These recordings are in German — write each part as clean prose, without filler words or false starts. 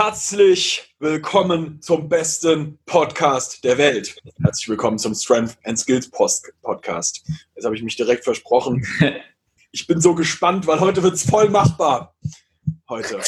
Herzlich willkommen zum besten Podcast der Welt. Herzlich willkommen zum Strength and Skills Podcast. Jetzt habe ich mich direkt versprochen. Ich bin so gespannt, weil heute wird es voll machbar. Heute.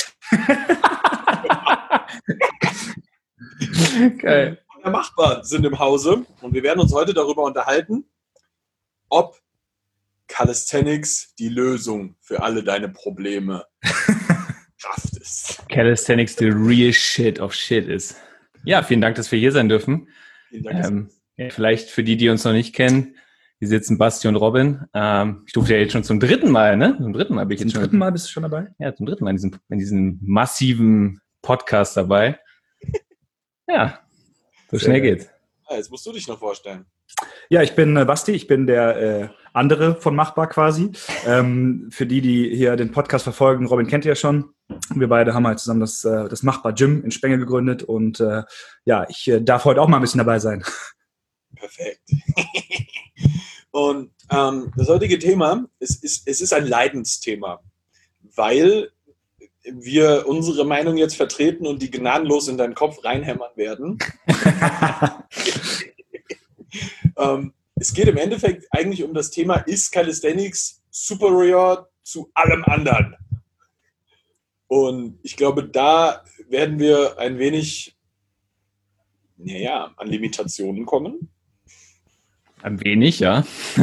Geil. Machbar sind im Hause und wir werden uns heute darüber unterhalten, ob Calisthenics die Lösung für alle deine Probleme Kraft ist. Calisthenics the real shit of shit ist. Ja, vielen Dank, dass wir hier sein dürfen. Vielen Dank. Vielleicht für die uns noch nicht kennen, hier sitzen Basti und Robin. Ich durfte ja jetzt schon zum dritten Mal, ne? Zum dritten Mal bin ich jetzt schon. Zum dritten Mal bist du schon dabei? Ja, zum dritten Mal in diesem massiven Podcast dabei. Ja, so schnell geht's. Ja, jetzt musst du dich noch vorstellen. Ja, ich bin Basti, ich bin der andere von Machbar quasi. Für die hier den Podcast verfolgen, Robin kennt ihr ja schon. Wir beide haben halt zusammen das Machbar Gym in Spenge gegründet und ich darf heute auch mal ein bisschen dabei sein. Perfekt. Und das heutige Thema ist ein Leidensthema, weil wir unsere Meinung jetzt vertreten und die gnadenlos in deinen Kopf reinhämmern werden. Es geht im Endeffekt eigentlich um das Thema, ist Calisthenics superior zu allem anderen? Und ich glaube, da werden wir ein wenig an Limitationen kommen. Ein wenig, ja.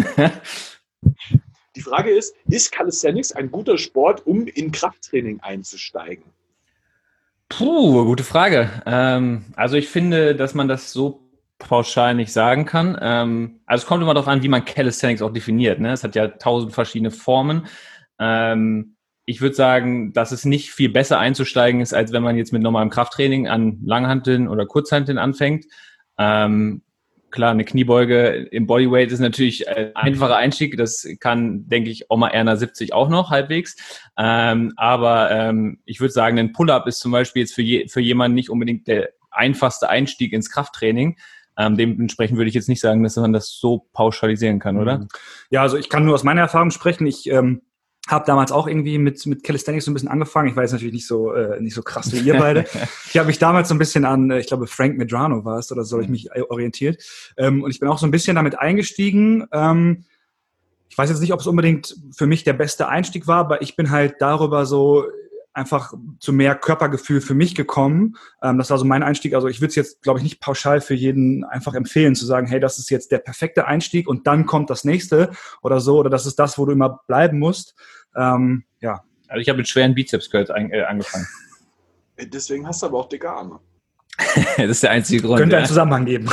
Die Frage ist Calisthenics ein guter Sport, um in Krafttraining einzusteigen? Gute Frage. Also ich finde, dass man das so pauschal nicht sagen kann. Also es kommt immer darauf an, wie man Calisthenics auch definiert. Ne? Es hat ja 1000 verschiedene Formen. Ich würde sagen, dass es nicht viel besser einzusteigen ist, als wenn man jetzt mit normalem Krafttraining an Langhanteln oder Kurzhanteln anfängt. Klar, eine Kniebeuge im Bodyweight ist natürlich ein einfacher Einstieg. Das kann, denke ich, Oma Erna 70 auch noch halbwegs. Aber ich würde sagen, ein Pull-Up ist zum Beispiel jetzt für jemanden nicht unbedingt der einfachste Einstieg ins Krafttraining. Dementsprechend würde ich jetzt nicht sagen, dass man das so pauschalisieren kann, oder? Ja, also ich kann nur aus meiner Erfahrung sprechen. Ich habe damals auch irgendwie mit Calisthenics so ein bisschen angefangen. Ich war jetzt natürlich nicht so krass wie ihr beide. Ich habe mich damals so ein bisschen an, ich glaube Frank Medrano war es oder so, habe ich mich orientiert. Und ich bin auch so ein bisschen damit eingestiegen. Ich weiß jetzt nicht, ob es unbedingt für mich der beste Einstieg war, aber ich bin halt darüber so einfach zu mehr Körpergefühl für mich gekommen. Das war so mein Einstieg. Also ich würde es jetzt, glaube ich, nicht pauschal für jeden einfach empfehlen, zu sagen, hey, das ist jetzt der perfekte Einstieg und dann kommt das nächste oder so, oder das ist das, wo du immer bleiben musst. Also ich habe mit schweren Bizeps-Curls angefangen. Deswegen hast du aber auch dicke Arme. Das ist der einzige Grund. Könnte einen Zusammenhang geben.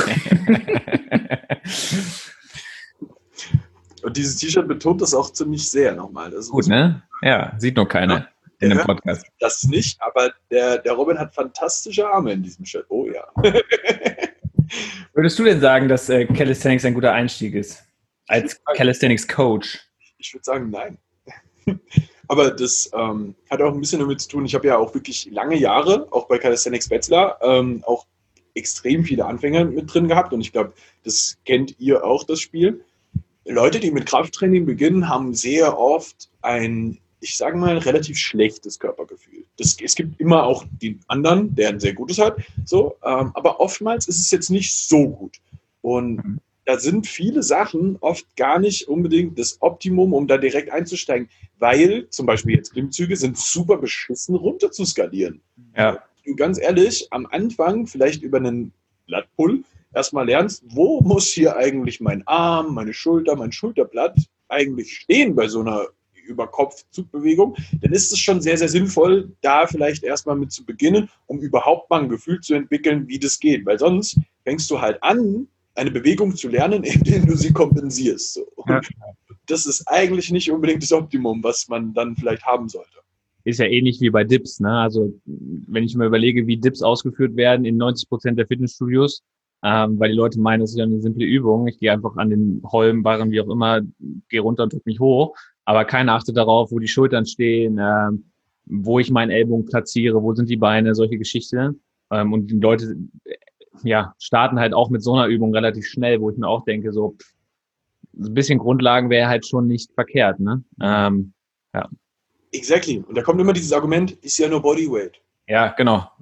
Und dieses T-Shirt betont das auch ziemlich sehr nochmal. Das ist gut, ne? Ja, sieht noch keiner in dem Podcast. Das nicht, aber der Robin hat fantastische Arme in diesem Shirt. Oh ja. Würdest du denn sagen, dass Calisthenics ein guter Einstieg ist? Als Calisthenics-Coach? Ich würde sagen, nein. Aber das hat auch ein bisschen damit zu tun, ich habe ja auch wirklich lange Jahre, auch bei Calisthenics Bachelor, auch extrem viele Anfänger mit drin gehabt und ich glaube, das kennt ihr auch, das Spiel. Leute, die mit Krafttraining beginnen, haben sehr oft ein, ich sage mal, relativ schlechtes Körpergefühl. Es gibt immer auch den anderen, der ein sehr gutes hat, so, aber oftmals ist es jetzt nicht so gut. Und da sind viele Sachen oft gar nicht unbedingt das Optimum, um da direkt einzusteigen, weil zum Beispiel jetzt Klimmzüge sind super beschissen runter zu skalieren. Ja. Du ganz ehrlich, am Anfang vielleicht über einen Lat-Pull erstmal lernst, wo muss hier eigentlich mein Arm, meine Schulter, mein Schulterblatt eigentlich stehen bei so einer Über-Kopf-Zugbewegung, dann ist es schon sehr, sehr sinnvoll, da vielleicht erstmal mit zu beginnen, um überhaupt mal ein Gefühl zu entwickeln, wie das geht. Weil sonst fängst du halt an, eine Bewegung zu lernen, indem du sie kompensierst. So. Ja. Das ist eigentlich nicht unbedingt das Optimum, was man dann vielleicht haben sollte. Ist ja ähnlich wie bei Dips, ne? Also wenn ich mir überlege, wie Dips ausgeführt werden in 90% der Fitnessstudios, weil die Leute meinen, das ist ja eine simple Übung. Ich gehe einfach an den Holm, Barren, wie auch immer, gehe runter und drücke mich hoch. Aber keiner achtet darauf, wo die Schultern stehen, wo ich meinen Ellbogen platziere, wo sind die Beine, solche Geschichten. Und die Leute starten halt auch mit so einer Übung relativ schnell, wo ich mir auch denke, so ein bisschen Grundlagen wäre halt schon nicht verkehrt, ne? Exactly. Und da kommt immer dieses Argument, ist ja nur Bodyweight. Ja, genau, so.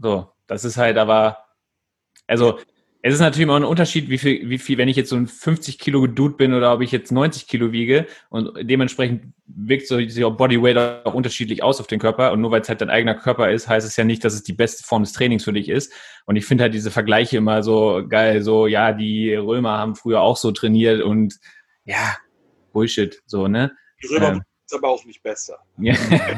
Das ist halt aber, also es ist natürlich immer ein Unterschied, wie viel, wenn ich jetzt so ein 50 Kilo Dude bin oder ob ich jetzt 90 Kilo wiege und dementsprechend wirkt so Bodyweight auch unterschiedlich aus auf den Körper und nur weil es halt dein eigener Körper ist, heißt es ja nicht, dass es die beste Form des Trainings für dich ist. Und ich finde halt diese Vergleiche immer so geil, so ja, die Römer haben früher auch so trainiert und ja, Bullshit, so, ne? Die Römer ist aber auch nicht besser. Ja.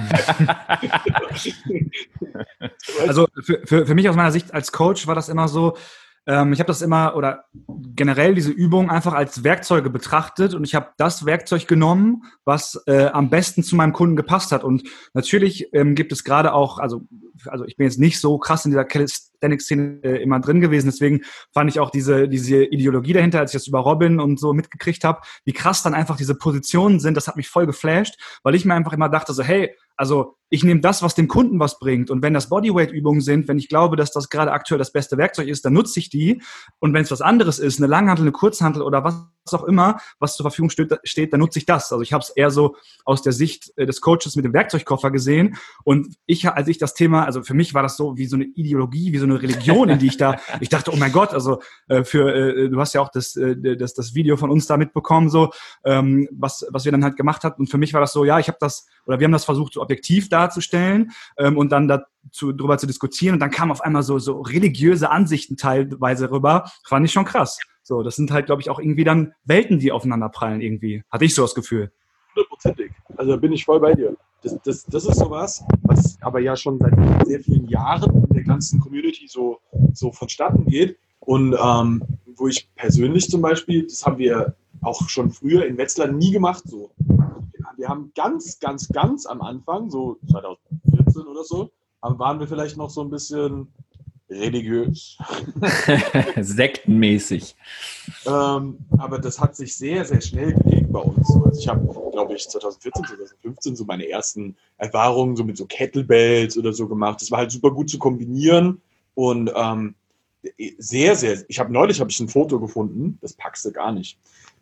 Also für mich aus meiner Sicht als Coach war das immer so, ich habe das immer oder generell diese Übung einfach als Werkzeuge betrachtet und ich habe das Werkzeug genommen, was am besten zu meinem Kunden gepasst hat. Und natürlich gibt es gerade auch, also ich bin jetzt nicht so krass in dieser Calisthenics-Szene immer drin gewesen, deswegen fand ich auch diese Ideologie dahinter, als ich das über Robin und so mitgekriegt habe, wie krass dann einfach diese Positionen sind, das hat mich voll geflasht, weil ich mir einfach immer dachte so, hey, also ich nehme das, was dem Kunden was bringt. Und wenn das Bodyweight-Übungen sind, wenn ich glaube, dass das gerade aktuell das beste Werkzeug ist, dann nutze ich die. Und wenn es was anderes ist, eine Langhantel, eine Kurzhantel oder was auch immer, was zur Verfügung steht, dann nutze ich das. Also ich habe es eher so aus der Sicht des Coaches mit dem Werkzeugkoffer gesehen. Und als ich das Thema, also für mich war das so wie so eine Ideologie, wie so eine Religion, in die ich dachte, oh mein Gott, also du hast ja auch das Video von uns da mitbekommen, so was wir dann halt gemacht hatten. Und für mich war das so, ja, wir haben das versucht, so objektiv darzustellen und dann drüber zu diskutieren. Und dann kamen auf einmal so religiöse Ansichten teilweise rüber. Fand ich schon krass. So, das sind halt, glaube ich, auch irgendwie dann Welten, die aufeinander prallen irgendwie. Hatte ich so das Gefühl. 100%. Also da bin ich voll bei dir. Das ist sowas, was aber ja schon seit sehr vielen Jahren in der ganzen Community so vonstatten geht. Und wo ich persönlich zum Beispiel, das haben wir auch schon früher in Wetzlar nie gemacht, so. Wir haben ganz, ganz, ganz am Anfang, so 2014 oder so, waren wir vielleicht noch so ein bisschen religiös. Sektenmäßig. Aber das hat sich sehr, sehr schnell gelegt bei uns. Also ich habe, glaube ich, 2014, 2015 so meine ersten Erfahrungen so mit so Kettlebells oder so gemacht. Das war halt super gut zu kombinieren und sehr, sehr, neulich habe ich ein Foto gefunden, das packst du gar nicht.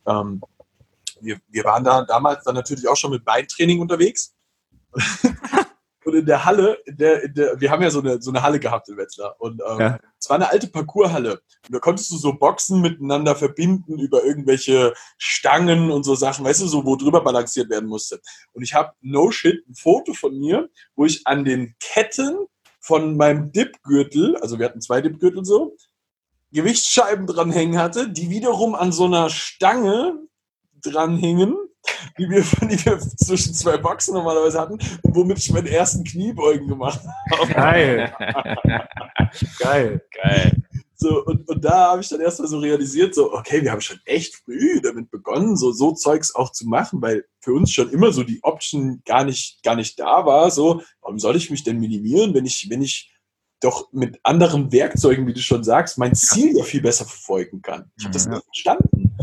Wir waren da damals dann natürlich auch schon mit Beintraining unterwegs. Und in der Halle, wir haben ja so eine Halle gehabt in Wetzlar. Und es war eine alte Parkourhalle. Und da konntest du so Boxen miteinander verbinden über irgendwelche Stangen und so Sachen, weißt du, so wo drüber balanciert werden musste. Und ich habe ein Foto von mir, wo ich an den Ketten von meinem Dipgürtel, also wir hatten 2 Dipgürtel so, Gewichtsscheiben dranhängen hatte, die wiederum an so einer Stange dranhingen, die wir zwischen 2 Boxen normalerweise hatten und womit ich meinen ersten Kniebeugen gemacht habe. Geil. Geil. So, und da habe ich dann erstmal so realisiert, so, okay, wir haben schon echt früh damit begonnen, so Zeugs auch zu machen, weil für uns schon immer so die Option gar nicht da war, so, warum soll ich mich denn minimieren, wenn ich doch mit anderen Werkzeugen, wie du schon sagst, mein Ziel ja viel besser verfolgen kann. Ich habe das nicht verstanden.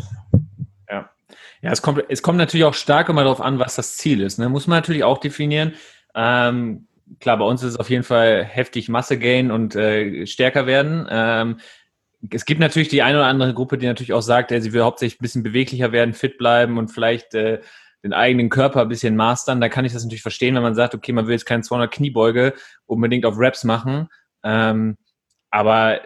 Ja, es kommt natürlich auch stark immer darauf an, was das Ziel ist. Ne? Muss man natürlich auch definieren. Klar, bei uns ist es auf jeden Fall heftig Masse gain und stärker werden. Es gibt natürlich die eine oder andere Gruppe, die natürlich auch sagt, sie will hauptsächlich ein bisschen beweglicher werden, fit bleiben und vielleicht den eigenen Körper ein bisschen mastern. Da kann ich das natürlich verstehen, wenn man sagt, okay, man will jetzt keine 200 Kniebeuge unbedingt auf Reps machen. Aber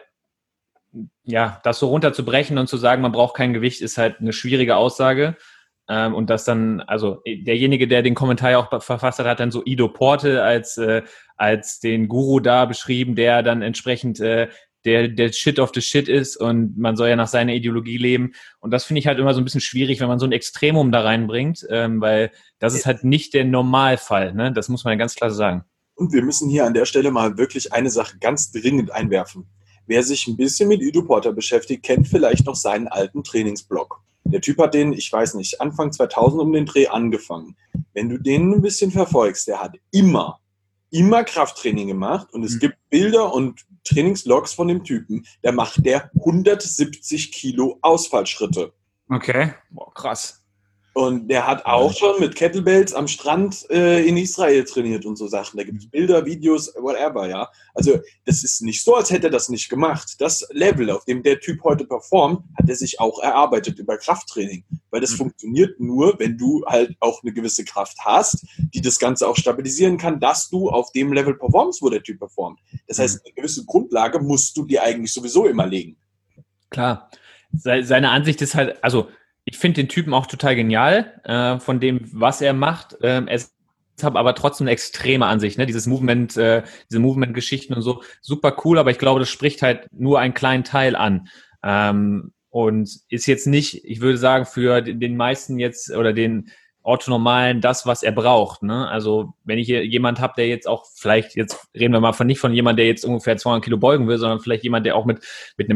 ja, das so runterzubrechen und zu sagen, man braucht kein Gewicht, ist halt eine schwierige Aussage. Und das dann, also derjenige, der den Kommentar ja auch verfasst hat, hat dann so Ido Porte als den Guru da beschrieben, der dann entsprechend der Shit of the Shit ist und man soll ja nach seiner Ideologie leben. Und das finde ich halt immer so ein bisschen schwierig, wenn man so ein Extremum da reinbringt, weil das ist halt nicht der Normalfall, ne? Das muss man ja ganz klar sagen. Und wir müssen hier an der Stelle mal wirklich eine Sache ganz dringend einwerfen. Wer sich ein bisschen mit Ido Porter beschäftigt, kennt vielleicht noch seinen alten Trainingsblog. Der Typ hat den, ich weiß nicht, Anfang 2000 um den Dreh angefangen. Wenn du den ein bisschen verfolgst, der hat immer Krafttraining gemacht und es gibt Bilder und Trainingslogs von dem Typen, der macht 170 Kilo Ausfallschritte. Okay. Boah, krass. Und der hat auch schon mit Kettlebells am Strand in Israel trainiert und so Sachen. Da gibt es Bilder, Videos, whatever, ja. Also das ist nicht so, als hätte er das nicht gemacht. Das Level, auf dem der Typ heute performt, hat er sich auch erarbeitet über Krafttraining. Weil das funktioniert nur, wenn du halt auch eine gewisse Kraft hast, die das Ganze auch stabilisieren kann, dass du auf dem Level performst, wo der Typ performt. Das heißt, eine gewisse Grundlage musst du dir eigentlich sowieso immer legen. Klar. Seine Ansicht ist halt, also ich finde den Typen auch total genial, von dem, was er macht. Er ist aber trotzdem eine extreme Ansicht, ne? Diese Movement-Geschichten und so, super cool, aber ich glaube, das spricht halt nur einen kleinen Teil an. Und ist jetzt nicht, ich würde sagen, für den meisten jetzt oder den Orthonormalen das, was er braucht, ne? Also wenn ich hier jemand habe, der jetzt auch vielleicht, jetzt reden wir mal nicht von jemand, der jetzt ungefähr 200 Kilo beugen will, sondern vielleicht jemand, der auch mit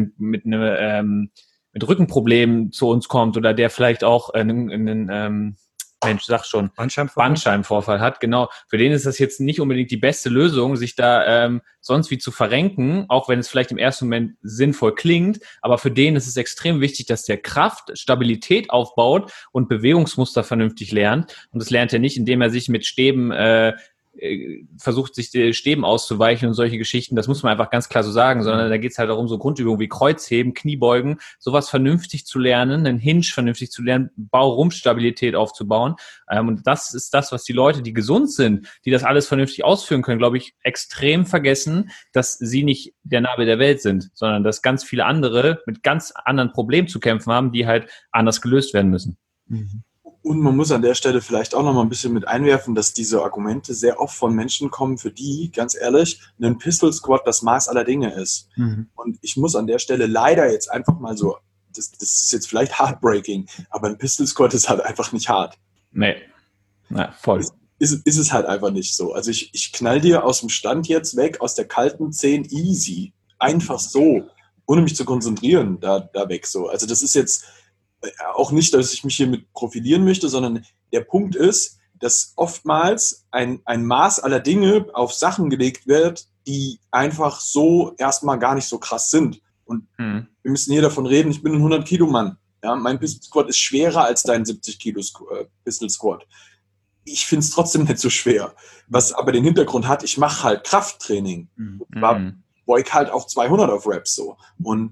Rückenproblemen zu uns kommt oder der vielleicht auch einen Bandscheibenvorfall hat, genau. Für den ist das jetzt nicht unbedingt die beste Lösung, sich da sonst wie zu verrenken, auch wenn es vielleicht im ersten Moment sinnvoll klingt, aber für den ist es extrem wichtig, dass der Kraft, Stabilität aufbaut und Bewegungsmuster vernünftig lernt. Und das lernt er nicht, indem er sich mit Stäben versucht, sich die Stäben auszuweichen und solche Geschichten, das muss man einfach ganz klar so sagen, sondern da geht es halt darum, so Grundübungen wie Kreuzheben, Kniebeugen, sowas vernünftig zu lernen, einen Hinge vernünftig zu lernen, Baurumpfstabilität aufzubauen. Und das ist das, was die Leute, die gesund sind, die das alles vernünftig ausführen können, glaube ich, extrem vergessen, dass sie nicht der Nabel der Welt sind, sondern dass ganz viele andere mit ganz anderen Problemen zu kämpfen haben, die halt anders gelöst werden müssen. Mhm. Und man muss an der Stelle vielleicht auch noch mal ein bisschen mit einwerfen, dass diese Argumente sehr oft von Menschen kommen, für die, ganz ehrlich, ein Pistol Squat das Maß aller Dinge ist. Mhm. Und ich muss an der Stelle leider jetzt einfach mal so, das ist jetzt vielleicht heartbreaking, aber ein Pistol Squat ist halt einfach nicht hart. Nee, na, voll. Ist es halt einfach nicht so. Also ich knall dir aus dem Stand jetzt weg, aus der kalten 10 easy. Einfach so, ohne mich zu konzentrieren, da weg so. Also das ist jetzt auch nicht, dass ich mich hiermit profilieren möchte, sondern der Punkt ist, dass oftmals ein Maß aller Dinge auf Sachen gelegt wird, die einfach so erstmal gar nicht so krass sind. Und wir müssen hier davon reden, ich bin ein 100-Kilo-Mann. Ja, mein Pistol Squat ist schwerer als dein 70-Kilo Pistol Squat. Ich finde es trotzdem nicht so schwer. Was aber den Hintergrund hat, ich mache halt Krafttraining. Beug halt auch 200 auf Reps so. Und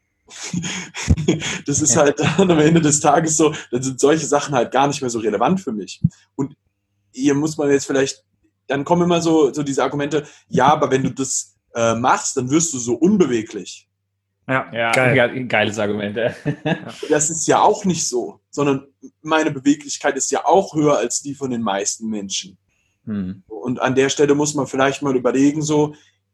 das ist halt dann am Ende des Tages so, dann sind solche Sachen halt gar nicht mehr so relevant für mich. Und hier muss man jetzt vielleicht, dann kommen immer so diese Argumente, ja, aber wenn du das machst, dann wirst du so unbeweglich. Ja, geiles Argument. Das ist ja auch nicht so, sondern meine Beweglichkeit ist ja auch höher als die von den meisten Menschen. Und an der Stelle muss man vielleicht mal überlegen, so,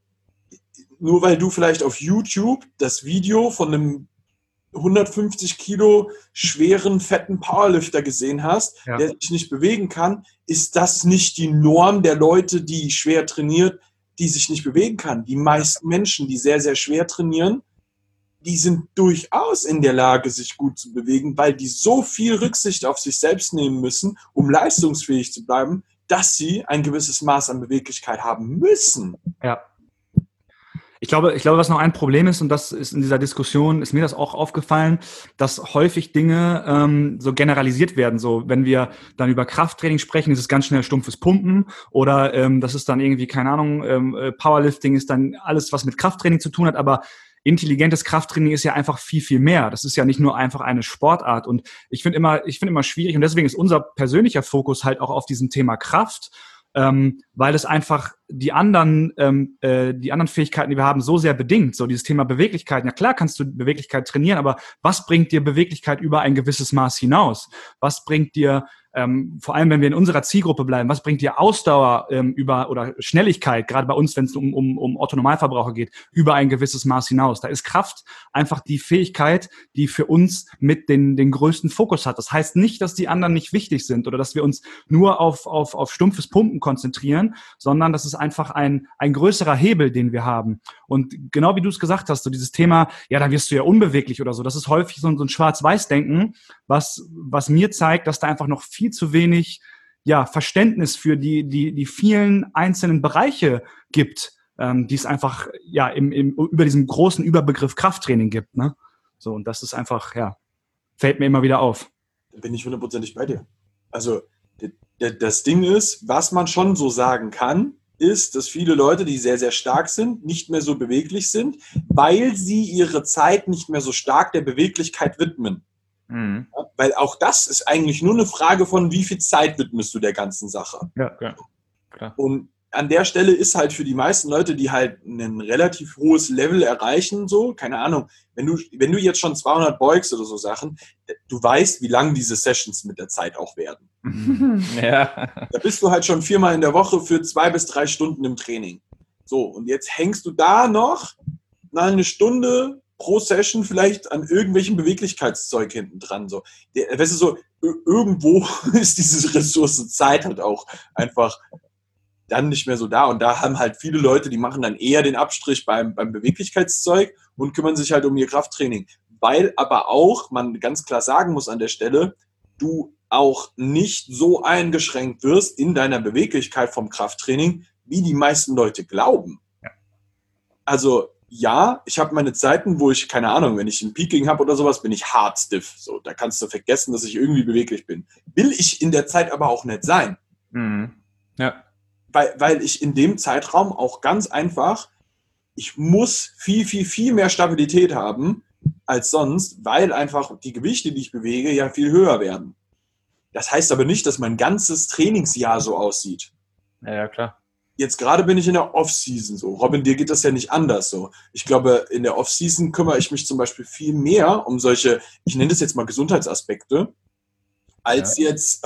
nur weil du vielleicht auf YouTube das Video von einem 150 Kilo schweren, fetten Powerlifter gesehen hast, der sich nicht bewegen kann, ist das nicht die Norm der Leute, die schwer trainiert, die sich nicht bewegen kann. Die meisten Menschen, die sehr, sehr schwer trainieren, die sind durchaus in der Lage, sich gut zu bewegen, weil die so viel Rücksicht auf sich selbst nehmen müssen, um leistungsfähig zu bleiben, dass sie ein gewisses Maß an Beweglichkeit haben müssen. Ja. Ich glaube, was noch ein Problem ist, und das ist in dieser Diskussion, ist mir das auch aufgefallen, dass häufig Dinge so generalisiert werden. So, wenn wir dann über Krafttraining sprechen, ist es ganz schnell stumpfes Pumpen oder das ist dann irgendwie, keine Ahnung, Powerlifting ist dann alles, was mit Krafttraining zu tun hat, aber intelligentes Krafttraining ist ja einfach viel, viel mehr. Das ist ja nicht nur einfach eine Sportart. Und ich finde immer schwierig, und deswegen ist unser persönlicher Fokus halt auch auf diesem Thema Kraft, weil es einfach die anderen Fähigkeiten, die wir haben, so sehr bedingt. So dieses Thema Beweglichkeit. Ja klar kannst du Beweglichkeit trainieren, aber was bringt dir Beweglichkeit über ein gewisses Maß hinaus? Was bringt dir, vor allem wenn wir in unserer Zielgruppe bleiben, was bringt dir Ausdauer oder Schnelligkeit, gerade bei uns, wenn es um Otto-Normalverbraucher geht, über ein gewisses Maß hinaus? Da ist Kraft einfach die Fähigkeit, die für uns mit den größten Fokus hat. Das heißt nicht, dass die anderen nicht wichtig sind oder dass wir uns nur auf stumpfes Pumpen konzentrieren, sondern das ist einfach ein größerer Hebel, den wir haben. Und genau wie du es gesagt hast, so dieses Thema, ja, dann wirst du ja unbeweglich oder so, das ist häufig so ein Schwarz-Weiß-Denken, was mir zeigt, dass da einfach noch viel zu wenig Verständnis für die vielen einzelnen Bereiche gibt, die es einfach über diesen großen Überbegriff Krafttraining gibt. Ne? So, und das ist einfach, fällt mir immer wieder auf. Da bin ich hundertprozentig bei dir. Also das Ding ist, was man schon so sagen kann, ist, dass viele Leute, die sehr, sehr stark sind, nicht mehr so beweglich sind, weil sie ihre Zeit nicht mehr so stark der Beweglichkeit widmen. Mhm. Ja, weil auch das ist eigentlich nur eine Frage von, wie viel Zeit widmest du der ganzen Sache. Ja, klar. Und an der Stelle ist halt für die meisten Leute, die halt ein relativ hohes Level erreichen, so, keine Ahnung, wenn du jetzt schon 200 beugst oder so Sachen, du weißt, wie lang diese Sessions mit der Zeit auch werden. Ja. Da bist du halt schon 4-mal in der Woche für 2 bis 3 Stunden im Training. So, und jetzt hängst du da noch eine Stunde pro Session vielleicht an irgendwelchen Beweglichkeitszeug hinten dran. So. Weißt du, so, irgendwo ist diese Ressource Zeit halt auch einfach dann nicht mehr so da. Und da haben halt viele Leute, die machen dann eher den Abstrich beim Beweglichkeitszeug und kümmern sich halt um ihr Krafttraining. Weil aber auch, man ganz klar sagen muss an der Stelle, du auch nicht so eingeschränkt wirst in deiner Beweglichkeit vom Krafttraining, wie die meisten Leute glauben. Ja. Also ja, ich habe meine Zeiten, wo ich, keine Ahnung, wenn ich ein Peaking habe oder sowas, bin ich hart stiff. So, da kannst du vergessen, dass ich irgendwie beweglich bin. Will ich in der Zeit aber auch nicht sein. Mhm. Ja. Weil ich in dem Zeitraum auch ganz einfach, ich muss viel, viel, viel mehr Stabilität haben als sonst, weil einfach die Gewichte, die ich bewege, ja viel höher werden. Das heißt aber nicht, dass mein ganzes Trainingsjahr so aussieht. Ja, klar. Jetzt gerade bin ich in der Off-Season so. Robin, dir geht das ja nicht anders so. Ich glaube, in der Off-Season kümmere ich mich zum Beispiel viel mehr um solche, ich nenne das jetzt mal Gesundheitsaspekte, als jetzt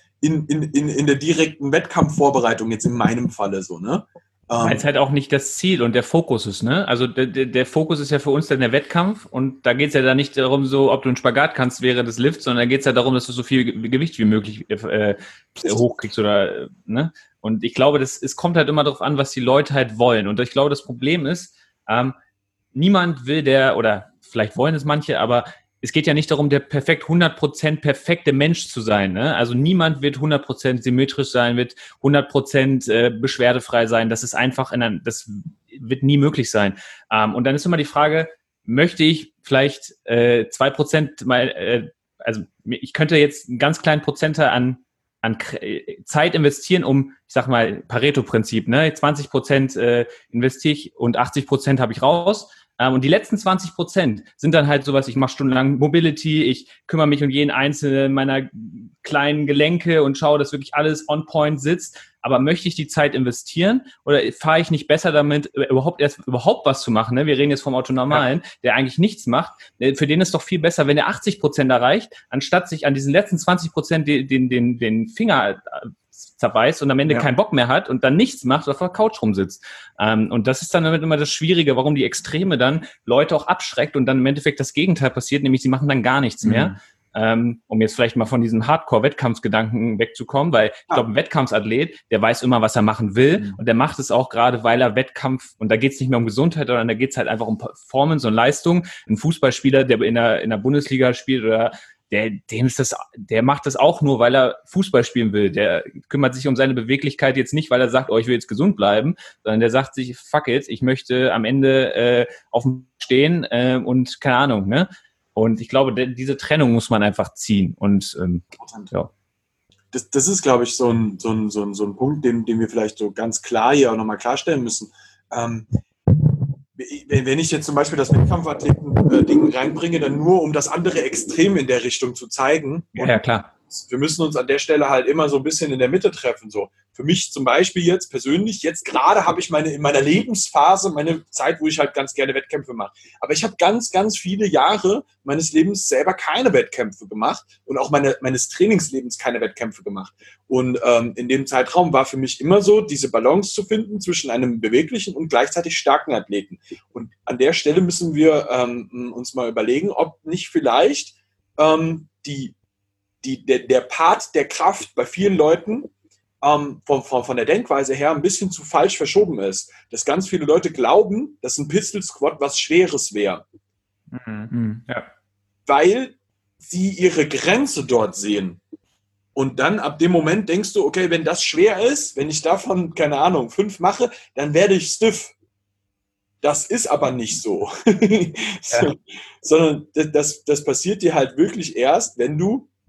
in der direkten Wettkampfvorbereitung, jetzt in meinem Falle so, ne? Weil es halt auch nicht das Ziel und der Fokus ist, ne? Also der Fokus ist ja für uns dann der Wettkampf und da geht es ja dann nicht darum, so, ob du einen Spagat kannst während des Lifts, sondern da geht es ja darum, dass du so viel Gewicht wie möglich hochkriegst oder, ne? Und ich glaube, es kommt halt immer darauf an, was die Leute halt wollen. Und ich glaube, das Problem ist, niemand will oder vielleicht wollen es manche, aber es geht ja nicht darum, der 100% perfekte Mensch zu sein. Ne? Also niemand wird 100% symmetrisch sein, wird 100% beschwerdefrei sein. Das ist einfach, das wird nie möglich sein. Und dann ist immer die Frage, möchte ich vielleicht 2% mal, also ich könnte jetzt einen ganz kleinen Prozenter an Zeit investieren, um, ich sag mal, Pareto-Prinzip, ne? 20% investiere ich und 80% habe ich raus. Und die letzten 20% sind dann halt sowas, ich mache stundenlang Mobility, ich kümmere mich um jeden einzelnen meiner kleinen Gelenke und schaue, dass wirklich alles on point sitzt. Aber möchte ich die Zeit investieren oder fahre ich nicht besser damit, überhaupt was zu machen? Ne? Wir reden jetzt vom Autonormalen, der eigentlich nichts macht. Für den ist doch viel besser, wenn er 80% erreicht, anstatt sich an diesen letzten 20% den Finger zerbeißt und am Ende keinen Bock mehr hat und dann nichts macht oder auf der Couch rumsitzt. Und das ist dann damit immer das Schwierige, warum die Extreme dann Leute auch abschreckt und dann im Endeffekt das Gegenteil passiert, nämlich sie machen dann gar nichts mehr. Um jetzt vielleicht mal von diesem Hardcore-Wettkampfgedanken wegzukommen, weil ich glaube, ein Wettkampfathlet, der weiß immer, was er machen will und der macht es auch gerade, weil er Wettkampf, und da geht es nicht mehr um Gesundheit, sondern da geht es halt einfach um Performance und Leistung. Ein Fußballspieler, der in der Bundesliga spielt oder der macht das auch nur, weil er Fußball spielen will. Der kümmert sich um seine Beweglichkeit jetzt nicht, weil er sagt, ich will jetzt gesund bleiben, sondern der sagt sich, fuck it, ich möchte am Ende auf dem stehen und keine Ahnung, ne? Und ich glaube, diese Trennung muss man einfach ziehen. Und ja. Das ist, glaube ich, so ein Punkt, den wir vielleicht so ganz klar hier auch nochmal klarstellen müssen. Wenn ich jetzt zum Beispiel das Wettkampfathleten-Ding reinbringe, dann nur, um das andere Extrem in der Richtung zu zeigen. Ja, klar. Wir müssen uns an der Stelle halt immer so ein bisschen in der Mitte treffen. So. Für mich zum Beispiel jetzt persönlich, jetzt gerade habe ich in meiner Lebensphase meine Zeit, wo ich halt ganz gerne Wettkämpfe mache. Aber ich habe ganz, ganz viele Jahre meines Lebens selber keine Wettkämpfe gemacht und auch meines Trainingslebens keine Wettkämpfe gemacht. Und in dem Zeitraum war für mich immer so, diese Balance zu finden zwischen einem beweglichen und gleichzeitig starken Athleten. Und an der Stelle müssen wir uns mal überlegen, ob nicht vielleicht der Part der Kraft bei vielen Leuten von der Denkweise her ein bisschen zu falsch verschoben ist. Dass ganz viele Leute glauben, dass ein Pistol Squat was Schweres wäre. Ja. Weil sie ihre Grenze dort sehen. Und dann ab dem Moment denkst du, okay, wenn das schwer ist, wenn ich davon, keine Ahnung, 5 mache, dann werde ich stiff. Das ist aber nicht so. Sondern das passiert dir halt wirklich erst, wenn du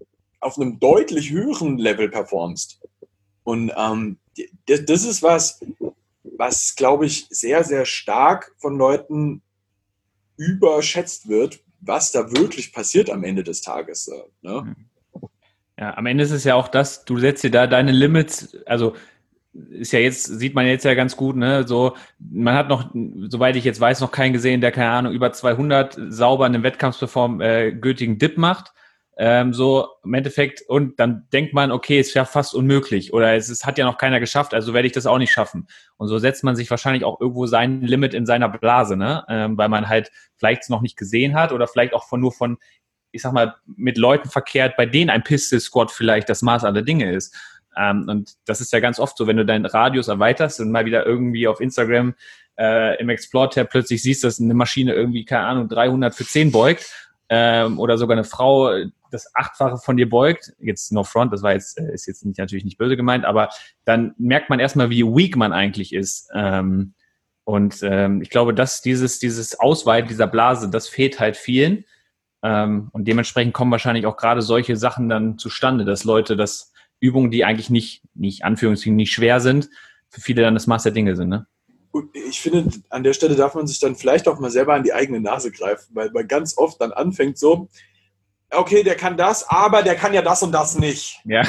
auf einem deutlich höheren Level performst. Und das ist was, glaube ich, sehr, sehr stark von Leuten überschätzt wird, was da wirklich passiert am Ende des Tages. Ne? Ja, am Ende ist es ja auch das, du setzt dir da deine Limits, also ist ja jetzt, sieht man jetzt ja ganz gut, ne, so, man hat noch, soweit ich jetzt weiß, noch keinen gesehen, der, keine Ahnung, über 200 sauber in einem Wettkampfsperform gültigen Dip macht, so im Endeffekt, und dann denkt man, okay, ist ja fast unmöglich oder es hat ja noch keiner geschafft, also werde ich das auch nicht schaffen. Und so setzt man sich wahrscheinlich auch irgendwo sein Limit in seiner Blase, ne, weil man halt vielleicht es noch nicht gesehen hat oder vielleicht auch nur von, ich sag mal, mit Leuten verkehrt, bei denen ein Pistol Squat vielleicht das Maß aller Dinge ist. Und das ist ja ganz oft so, wenn du deinen Radius erweiterst und mal wieder irgendwie auf Instagram im Explore-Tab plötzlich siehst, dass eine Maschine irgendwie, keine Ahnung, 300 für 10 beugt oder sogar eine Frau das 8-fache von dir beugt, jetzt no front, das war jetzt, ist jetzt nicht, natürlich nicht böse gemeint, aber dann merkt man erstmal, wie weak man eigentlich ist. Ich glaube, dass dieses Ausweiten dieser Blase, das fehlt halt vielen. Und dementsprechend kommen wahrscheinlich auch gerade solche Sachen dann zustande, dass Leute das Übungen, die eigentlich nicht Anführungszeichen nicht schwer sind, für viele dann das Maß der Dinge sind, ne? Und ich finde, an der Stelle darf man sich dann vielleicht auch mal selber an die eigene Nase greifen, weil man ganz oft dann anfängt so, okay, der kann das, aber der kann ja das und das nicht. Ja.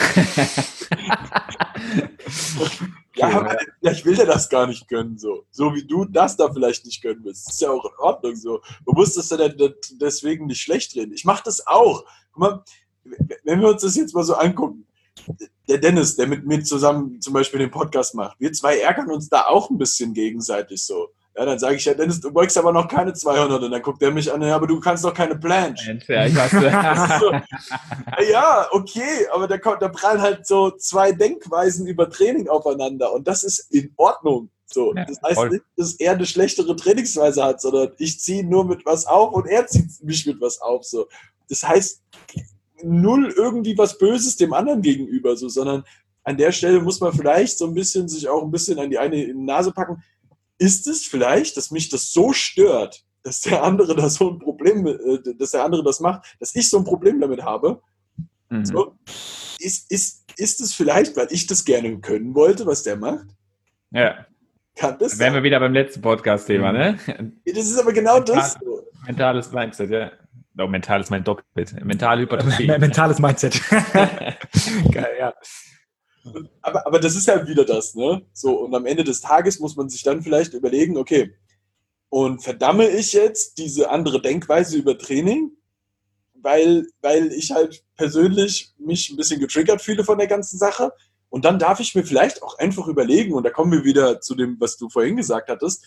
Ja, aber vielleicht will der das gar nicht können, so wie du das da vielleicht nicht können willst. Das ist ja auch in Ordnung so. Du musst das ja deswegen nicht schlecht reden. Ich mache das auch. Guck mal, wenn wir uns das jetzt mal so angucken, der Dennis, der mit mir zusammen zum Beispiel den Podcast macht, wir zwei ärgern uns da auch ein bisschen gegenseitig so. Ja, dann sage ich, ja, Dennis, du beugst aber noch keine 200. Und dann guckt er mich an, ja, aber du kannst doch keine Planche. Ja, ich weiß. So, ja, okay, aber da prallen halt so zwei Denkweisen über Training aufeinander. Und das ist in Ordnung. So. Ja, das heißt voll. nicht, dass er eine schlechtere Trainingsweise hat, sondern ich ziehe nur mit was auf und er zieht mich mit was auf. So. Das heißt, null irgendwie was Böses dem anderen gegenüber, so, sondern an der Stelle muss man vielleicht so ein bisschen sich auch ein bisschen an die eine in die Nase packen. Ist es vielleicht, dass mich das so stört, dass der andere da so ein Problem, dass der andere das macht, dass ich so ein Problem damit habe? Mhm. So, ist es vielleicht, weil ich das gerne können wollte, was der macht? Ja. Kann das Da wären wir wieder beim letzten Podcast-Thema, ne? Das ist aber genau das. So. Mentales Mindset, ja. Oh, mentales mein Doppelbild. Mentale Hypertrophie. Mentales Mindset. Geil, ja. Aber das ist ja wieder das, ne? So, und am Ende des Tages muss man sich dann vielleicht überlegen, okay, und verdamme ich jetzt diese andere Denkweise über Training, weil ich halt persönlich mich ein bisschen getriggert fühle von der ganzen Sache. Und dann darf ich mir vielleicht auch einfach überlegen, und da kommen wir wieder zu dem, was du vorhin gesagt hattest,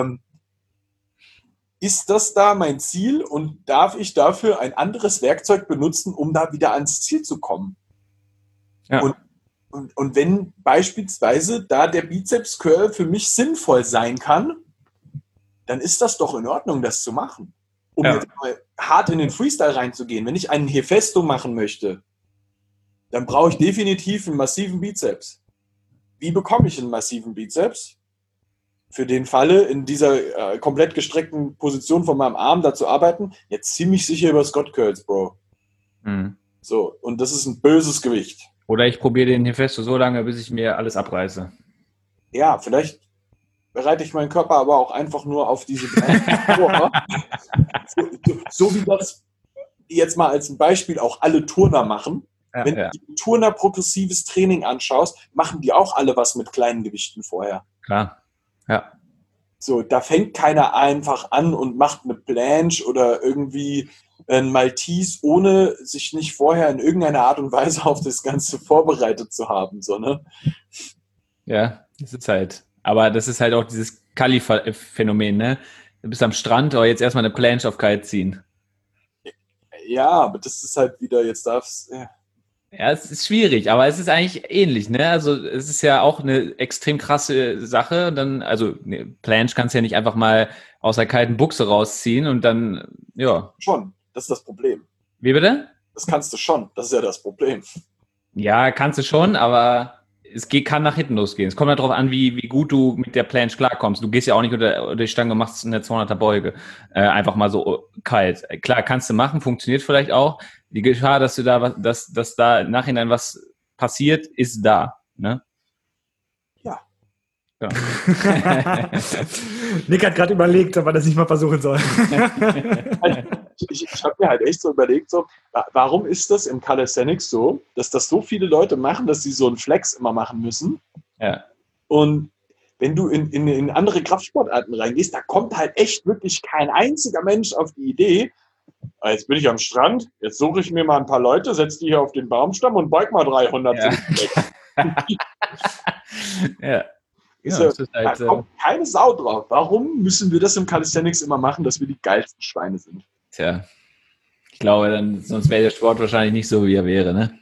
ist das da mein Ziel und darf ich dafür ein anderes Werkzeug benutzen, um da wieder ans Ziel zu kommen? Ja. Und wenn beispielsweise da der Bizeps-Curl für mich sinnvoll sein kann, dann ist das doch in Ordnung, das zu machen. Um jetzt mal hart in den Freestyle reinzugehen. Wenn ich einen Hefesto machen möchte, dann brauche ich definitiv einen massiven Bizeps. Wie bekomme ich einen massiven Bizeps? Für den Falle, in dieser komplett gestreckten Position von meinem Arm da zu arbeiten, jetzt ziemlich sicher über Scott Curls, Bro. Mhm. So, und das ist ein böses Gewicht. Oder ich probiere den Hefesto so lange, bis ich mir alles abreiße. Ja, vielleicht bereite ich meinen Körper aber auch einfach nur auf diese Bereiche vor. So wie das jetzt mal als ein Beispiel auch alle Turner machen. Ja, Wenn du die Turner progressives Training anschaust, machen die auch alle was mit kleinen Gewichten vorher. Klar. Ja. So, da fängt keiner einfach an und macht eine Planche oder irgendwie ein Maltese, ohne sich nicht vorher in irgendeiner Art und Weise auf das Ganze vorbereitet zu haben. So, ne? Ja, das ist halt. Aber das ist halt auch dieses Kali-Phänomen, ne? Du bist am Strand, aber jetzt erstmal eine Planche auf Kite ziehen. Ja, aber das ist halt wieder, jetzt darf's. Ja. Ja, es ist schwierig, aber es ist eigentlich ähnlich, ne? Also es ist ja auch eine extrem krasse Sache. Dann, also ne, Planche kannst du ja nicht einfach mal aus der kalten Buchse rausziehen und dann, ja. Schon, das ist das Problem. Wie bitte? Das kannst du schon, das ist ja das Problem. Ja, kannst du schon, aber kann nach hinten losgehen. Es kommt halt darauf an, wie gut du mit der Planche klarkommst. Du gehst ja auch nicht unter die Stange und machst eine 200er Beuge. Einfach mal so kalt. Klar, kannst du machen, funktioniert vielleicht auch. Die Gefahr, dass dass da im Nachhinein was passiert, ist da. Ne? Ja. Ja. Nick hat gerade überlegt, ob er das nicht mal versuchen soll. Ich habe mir halt echt so überlegt, so, warum ist das im Calisthenics so, dass das so viele Leute machen, dass sie so einen Flex immer machen müssen? Ja. Und wenn du in andere Kraftsportarten reingehst, da kommt halt echt wirklich kein einziger Mensch auf die Idee, jetzt bin ich am Strand, jetzt suche ich mir mal ein paar Leute, setze die hier auf den Baumstamm und beug mal 300. Ja. Ja. Da kommt keine Sau drauf. Warum müssen wir das im Calisthenics immer machen, dass wir die geilsten Schweine sind? Tja, ich glaube, sonst wäre der Sport wahrscheinlich nicht so, wie er wäre, ne?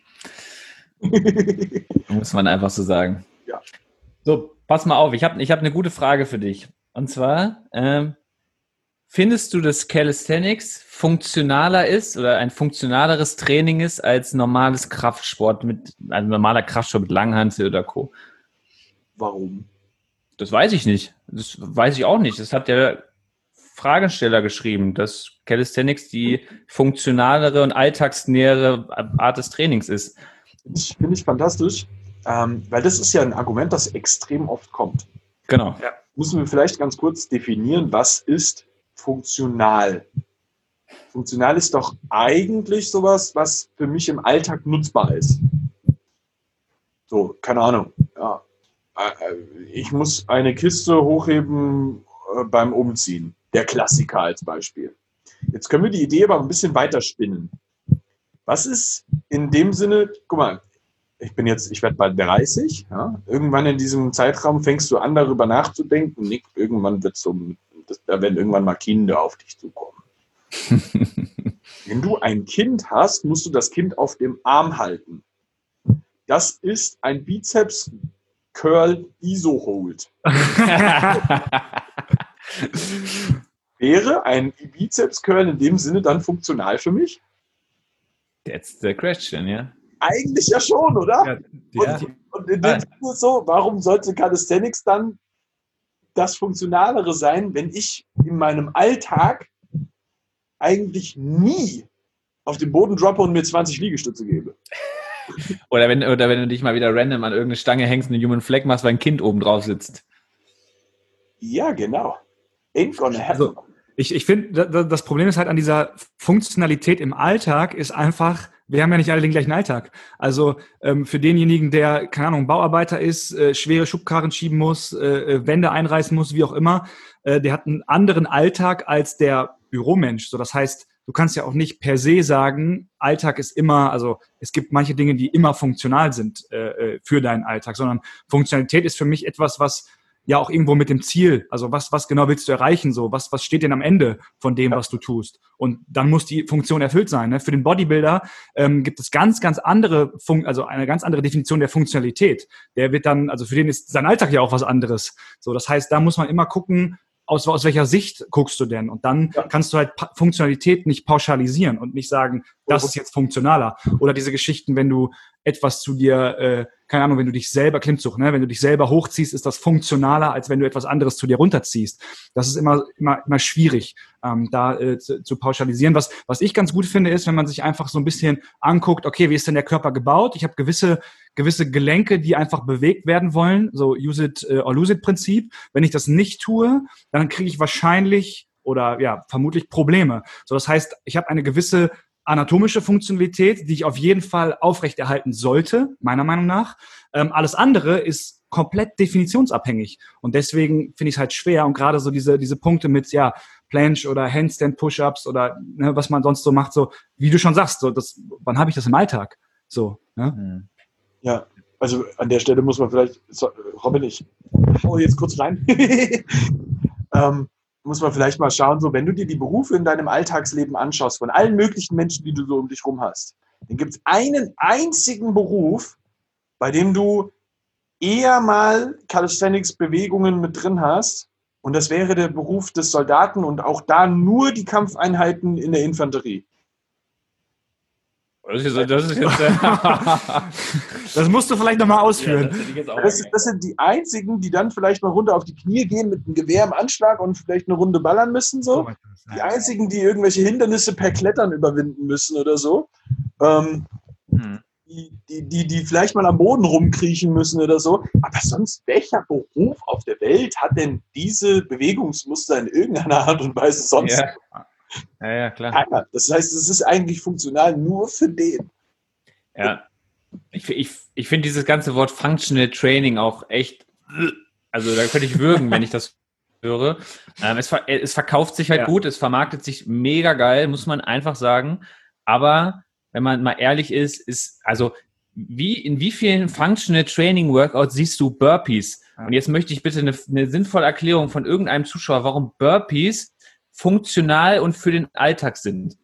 Muss man einfach so sagen. Ja. So, pass mal auf, ich hab eine gute Frage für dich. Und zwar, findest du, dass Calisthenics funktionaler ist oder ein funktionaleres Training ist als normales Kraftsport normaler Kraftsport mit Langhantel oder Co.? Warum? Das weiß ich nicht. Das weiß ich auch nicht. Das hat der Fragesteller geschrieben, dass Calisthenics die funktionalere und alltagsnähere Art des Trainings ist. Finde ich fantastisch, weil das ist ja ein Argument, das extrem oft kommt. Genau. Ja. Müssen wir vielleicht ganz kurz definieren, was ist funktional? Funktional ist doch eigentlich sowas, was für mich im Alltag nutzbar ist. So, keine Ahnung. Ja. Ich muss eine Kiste hochheben beim Umziehen. Der Klassiker als Beispiel. Jetzt können wir die Idee aber ein bisschen weiter spinnen. Was ist in dem Sinne, guck mal, ich werde bald 30, ja? Irgendwann in diesem Zeitraum fängst du an, darüber nachzudenken, Nick, irgendwann da werden irgendwann mal Kinder auf dich zukommen. Wenn du ein Kind hast, musst du das Kind auf dem Arm halten. Das ist ein Bizeps Curl ISO Hold. Wäre ein Bizeps Curl in dem Sinne dann funktional für mich? That's the question, ja. Eigentlich ja schon, oder? Ja. Und in dem Sinne so, warum sollte Calisthenics dann das Funktionalere sein, wenn ich in meinem Alltag eigentlich nie auf den Boden droppe und mir 20 Liegestütze gebe? Oder wenn du dich mal wieder random an irgendeine Stange hängst und einen Human Flag machst, weil ein Kind oben drauf sitzt. Ja, genau. Ain't gonna happen. Also, ich finde, das Problem ist halt an dieser Funktionalität im Alltag ist einfach, wir haben ja nicht alle den gleichen Alltag. Also für denjenigen, der, keine Ahnung, Bauarbeiter ist, schwere Schubkarren schieben muss, Wände einreißen muss, wie auch immer, der hat einen anderen Alltag als der Büromensch. So, das heißt, du kannst ja auch nicht per se sagen, Alltag ist immer, also es gibt manche Dinge, die immer funktional sind für deinen Alltag, sondern Funktionalität ist für mich etwas, was ja auch irgendwo mit dem Ziel, also was genau willst du erreichen, so was steht denn am Ende von dem, was du tust? Und dann muss die Funktion erfüllt sein. Ne? Für den Bodybuilder gibt es ganz andere also eine ganz andere Definition der Funktionalität. Der wird dann, also für den ist sein Alltag ja auch was anderes. So, das heißt, da muss man immer gucken, aus welcher Sicht guckst du denn? Und dann kannst du halt Funktionalität nicht pauschalisieren und nicht sagen, das ist jetzt funktionaler. Oder diese Geschichten, wenn du etwas zu dir, keine Ahnung, wenn du dich selber, Klimmzug, ne, wenn du dich selber hochziehst, ist das funktionaler, als wenn du etwas anderes zu dir runterziehst. Das ist immer schwierig, zu pauschalisieren. Was ich ganz gut finde, ist, wenn man sich einfach so ein bisschen anguckt, okay, wie ist denn der Körper gebaut? Ich habe gewisse Gelenke, die einfach bewegt werden wollen, so use it or lose it Prinzip. Wenn ich das nicht tue, dann kriege ich wahrscheinlich oder ja, vermutlich Probleme. So, das heißt, ich habe eine gewisse anatomische Funktionalität, die ich auf jeden Fall aufrechterhalten sollte, meiner Meinung nach. Alles andere ist komplett definitionsabhängig. Und deswegen finde ich es halt schwer. Und gerade so diese Punkte mit, ja, Planche oder Handstand Push-Ups oder ne, was man sonst so macht, so wie du schon sagst, so wann habe ich das im Alltag? So, ne? Ja, also an der Stelle muss man vielleicht, Robin, ich hau jetzt kurz rein. Muss man vielleicht mal schauen, so wenn du dir die Berufe in deinem Alltagsleben anschaust, von allen möglichen Menschen, die du so um dich rum hast, dann gibt es einen einzigen Beruf, bei dem du eher mal Calisthenics-Bewegungen mit drin hast, und das wäre der Beruf des Soldaten und auch da nur die Kampfeinheiten in der Infanterie. Das ist jetzt Das musst du vielleicht nochmal ausführen. Das sind die einzigen, die dann vielleicht mal runter auf die Knie gehen mit einem Gewehr im Anschlag und vielleicht eine Runde ballern müssen. So. Die einzigen, die irgendwelche Hindernisse per Klettern überwinden müssen oder so. Die vielleicht mal am Boden rumkriechen müssen oder so. Aber sonst, welcher Beruf auf der Welt hat denn diese Bewegungsmuster in irgendeiner Art und Weise sonst? Ja, klar. Keiner. Das heißt, es ist eigentlich funktional nur für den. Ja, ich finde dieses ganze Wort Functional Training auch echt, also da könnte ich würgen, wenn ich das höre. Es verkauft sich halt gut, es vermarktet sich mega geil, muss man einfach sagen. Aber wenn man mal ehrlich ist also in wie vielen Functional Training Workouts siehst du Burpees? Und jetzt möchte ich bitte eine sinnvolle Erklärung von irgendeinem Zuschauer, warum Burpees funktional und für den Alltag sind.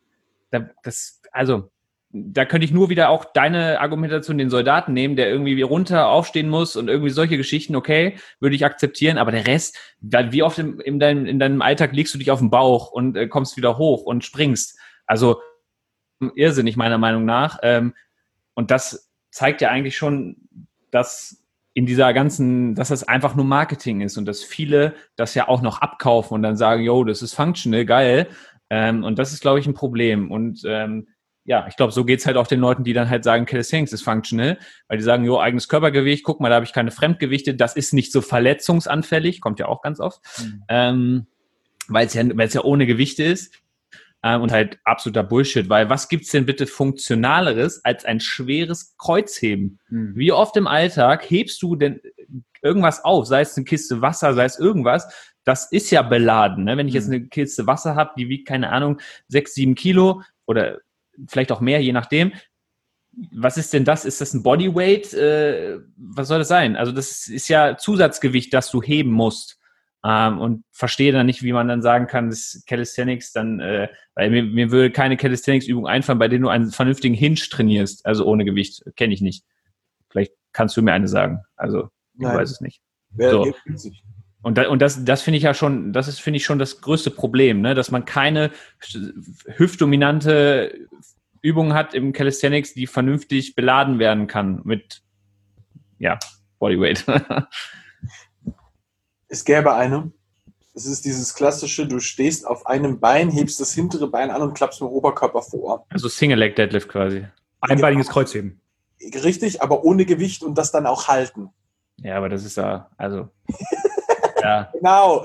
Da könnte ich nur wieder auch deine Argumentation den Soldaten nehmen, der irgendwie runter aufstehen muss und irgendwie solche Geschichten, okay, würde ich akzeptieren, aber der Rest, wie oft in deinem Alltag legst du dich auf den Bauch und kommst wieder hoch und springst? Also irrsinnig meiner Meinung nach. Und das zeigt ja eigentlich schon, dass dass das einfach nur Marketing ist und dass viele das ja auch noch abkaufen und dann sagen, yo, das ist functional, geil. Und das ist, glaube ich, ein Problem. Und ich glaube, so geht's halt auch den Leuten, die dann halt sagen, Calisthenics ist functional, weil die sagen, jo, eigenes Körpergewicht, guck mal, da habe ich keine Fremdgewichte, das ist nicht so verletzungsanfällig, kommt ja auch ganz oft, weil es ja ohne Gewichte ist. Und halt absoluter Bullshit, weil was gibt's denn bitte Funktionaleres als ein schweres Kreuzheben? Wie oft im Alltag hebst du denn irgendwas auf, sei es eine Kiste Wasser, sei es irgendwas, das ist ja beladen. Ne? Wenn ich jetzt eine Kiste Wasser habe, die wiegt, keine Ahnung, 6, 7 Kilo oder vielleicht auch mehr, je nachdem. Was ist denn das? Ist das ein Bodyweight? Was soll das sein? Also das ist ja Zusatzgewicht, das du heben musst. Und verstehe dann nicht, wie man dann sagen kann, das Calisthenics dann, weil mir würde keine Calisthenics-Übung einfallen, bei der du einen vernünftigen Hinge trainierst, also ohne Gewicht, kenne ich nicht. Vielleicht kannst du mir eine sagen. Also, ich weiß es nicht. So. Und das finde ich ja schon, finde ich schon das größte Problem, ne? Dass man keine hüftdominante Übung hat im Calisthenics, die vernünftig beladen werden kann mit, Bodyweight. Es gäbe eine. Es ist dieses klassische, du stehst auf einem Bein, hebst das hintere Bein an und klappst mit dem Oberkörper vor. Also Single-Leg-Deadlift quasi. Einbeiniges Kreuzheben. Richtig, aber ohne Gewicht und das dann auch halten. Ja, aber das ist ja, also... ja. Genau.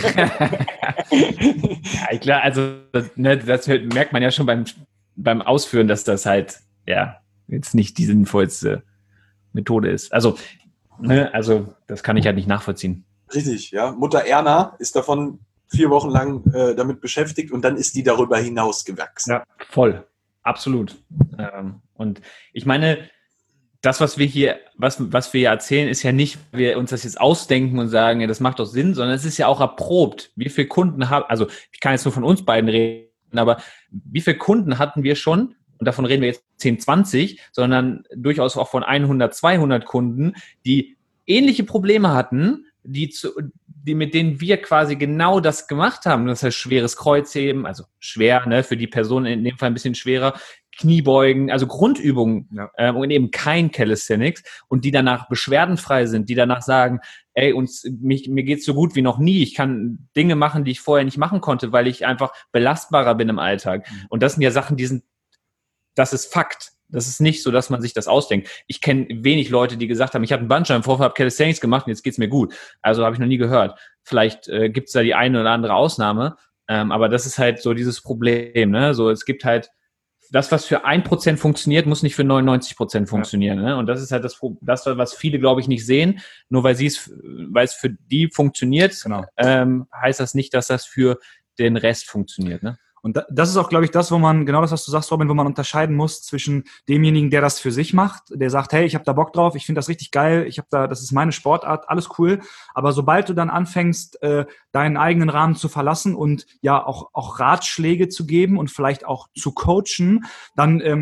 Ja, klar, also das merkt man ja schon beim Ausführen, dass das halt, jetzt nicht die sinnvollste Methode ist. Also das kann ich halt nicht nachvollziehen. Richtig, ja. Mutter Erna ist davon 4 Wochen lang damit beschäftigt und dann ist die darüber hinaus gewachsen. Ja, voll. Absolut. Und ich meine, das, was wir hier erzählen, ist ja nicht, wir uns das jetzt ausdenken und sagen, ja, das macht doch Sinn, sondern es ist ja auch erprobt. Wie viele Kunden haben, also ich kann jetzt nur von uns beiden reden, aber wie viele Kunden hatten wir schon? Und davon reden wir jetzt 10, 20, sondern durchaus auch von 100, 200 Kunden, die ähnliche Probleme hatten, mit denen wir quasi genau das gemacht haben. Das heißt, schweres Kreuzheben, also schwer, ne, für die Person in dem Fall ein bisschen schwerer, Kniebeugen, also Grundübungen und eben kein Calisthenics und die danach beschwerdenfrei sind, die danach sagen, ey, mir geht's so gut wie noch nie, ich kann Dinge machen, die ich vorher nicht machen konnte, weil ich einfach belastbarer bin im Alltag. Und das sind ja Sachen, das ist Fakt. Das ist nicht so, dass man sich das ausdenkt. Ich kenne wenig Leute, die gesagt haben, ich habe einen Bandscheibenvorfall, habe Calisthenics gemacht und jetzt geht's mir gut. Also habe ich noch nie gehört. Vielleicht gibt's da die eine oder andere Ausnahme, aber das ist halt so dieses Problem. Ne? So, es gibt halt das, was für 1% funktioniert, muss nicht für 99% funktionieren. Ne? Und das ist halt das, was viele, glaube ich, nicht sehen. Nur weil es für die funktioniert, heißt das nicht, dass das für den Rest funktioniert. Ne? Und das ist auch, glaube ich, das, wo man, genau das, was du sagst, Robin, wo man unterscheiden muss zwischen demjenigen, der das für sich macht, der sagt, hey, ich habe da Bock drauf, ich finde das richtig geil, das ist meine Sportart, alles cool. Aber sobald du dann anfängst, deinen eigenen Rahmen zu verlassen und ja auch Ratschläge zu geben und vielleicht auch zu coachen, dann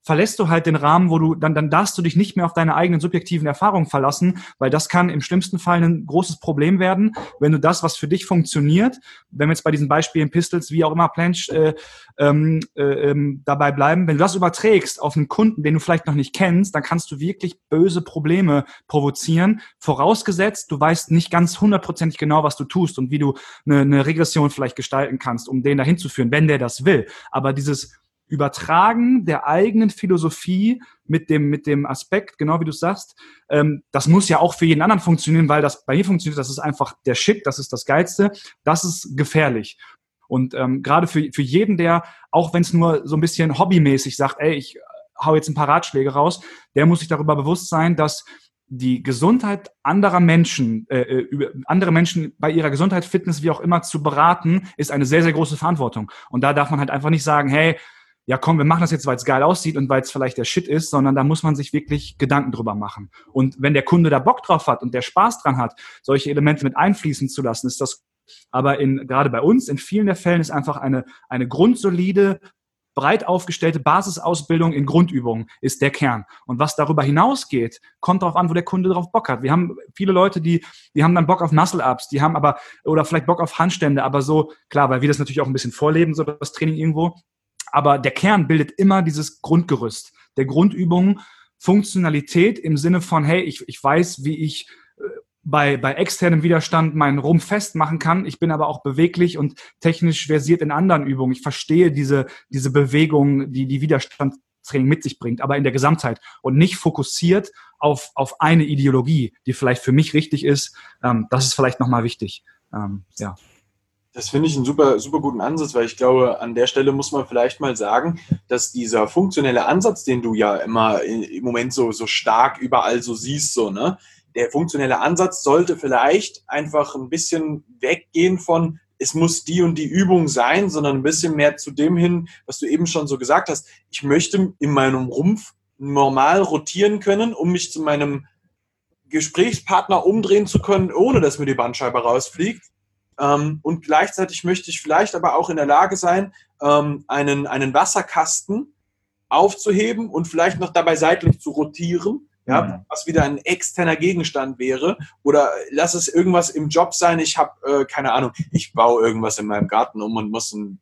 verlässt du halt den Rahmen, wo du, dann darfst du dich nicht mehr auf deine eigenen subjektiven Erfahrungen verlassen, weil das kann im schlimmsten Fall ein großes Problem werden, wenn du das, was für dich funktioniert, wenn wir jetzt bei diesen Beispielen Pistols, wie auch immer, Planche, dabei bleiben, wenn du das überträgst auf einen Kunden, den du vielleicht noch nicht kennst, dann kannst du wirklich böse Probleme provozieren, vorausgesetzt, du weißt nicht ganz hundertprozentig genau, was du tust und wie du eine Regression vielleicht gestalten kannst, um den dahin zu führen, wenn der das will. Aber dieses Übertragen der eigenen Philosophie mit dem Aspekt, genau wie du sagst, das muss ja auch für jeden anderen funktionieren, weil das bei mir funktioniert, das ist einfach der Shit, das ist das Geilste, das ist gefährlich. Und gerade für jeden, der, auch wenn es nur so ein bisschen hobbymäßig sagt, ey, ich hau jetzt ein paar Ratschläge raus, der muss sich darüber bewusst sein, dass die Gesundheit anderer Menschen, andere Menschen bei ihrer Gesundheit, Fitness, wie auch immer, zu beraten, ist eine sehr, sehr große Verantwortung. Und da darf man halt einfach nicht sagen, hey, ja komm, wir machen das jetzt, weil es geil aussieht und weil es vielleicht der Shit ist, sondern da muss man sich wirklich Gedanken drüber machen. Und wenn der Kunde da Bock drauf hat und der Spaß dran hat, solche Elemente mit einfließen zu lassen, ist das, aber gerade bei uns, in vielen der Fällen ist einfach eine grundsolide, breit aufgestellte Basisausbildung in Grundübungen ist der Kern. Und was darüber hinausgeht, kommt darauf an, wo der Kunde drauf Bock hat. Wir haben viele Leute, die haben dann Bock auf Muscle-Ups, die haben aber, oder vielleicht Bock auf Handstände, aber so, klar, weil wir das natürlich auch ein bisschen vorleben, so das Training irgendwo. Aber der Kern bildet immer dieses Grundgerüst der Grundübungen, Funktionalität im Sinne von, hey, ich weiß, wie ich bei externem Widerstand meinen Rumpf festmachen kann. Ich bin aber auch beweglich und technisch versiert in anderen Übungen. Ich verstehe diese Bewegung, die Widerstandstraining mit sich bringt, aber in der Gesamtheit und nicht fokussiert auf eine Ideologie, die vielleicht für mich richtig ist. Das ist vielleicht nochmal wichtig. Ja. Das finde ich einen super, super guten Ansatz, weil ich glaube, an der Stelle muss man vielleicht mal sagen, dass dieser funktionelle Ansatz, den du ja immer im Moment so stark überall so siehst, so, ne? Der funktionelle Ansatz sollte vielleicht einfach ein bisschen weggehen von, es muss die und die Übung sein, sondern ein bisschen mehr zu dem hin, was du eben schon so gesagt hast. Ich möchte in meinem Rumpf normal rotieren können, um mich zu meinem Gesprächspartner umdrehen zu können, ohne dass mir die Bandscheibe rausfliegt. Und gleichzeitig möchte ich vielleicht aber auch in der Lage sein, einen Wasserkasten aufzuheben und vielleicht noch dabei seitlich zu rotieren, ja, was wieder ein externer Gegenstand wäre. Oder lass es irgendwas im Job sein. Ich habe, keine Ahnung, ich baue irgendwas in meinem Garten um und muss einen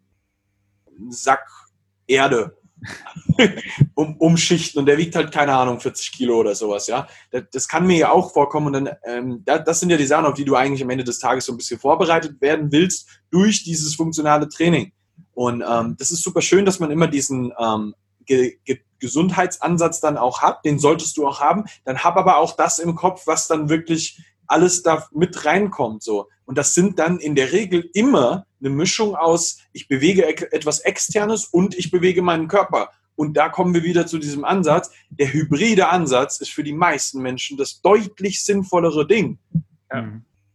Sack Erde umschichten und der wiegt halt, keine Ahnung, 40 Kilo oder sowas, ja. Das kann mir ja auch vorkommen und dann, das sind ja die Sachen, auf die du eigentlich am Ende des Tages so ein bisschen vorbereitet werden willst durch dieses funktionale Training. Und das ist super schön, dass man immer diesen Gesundheitsansatz dann auch hat, den solltest du auch haben, dann hab aber auch das im Kopf, was dann wirklich alles da mit reinkommt, so. Und das sind dann in der Regel immer eine Mischung aus, ich bewege etwas Externes und ich bewege meinen Körper. Und da kommen wir wieder zu diesem Ansatz. Der hybride Ansatz ist für die meisten Menschen das deutlich sinnvollere Ding. Ja.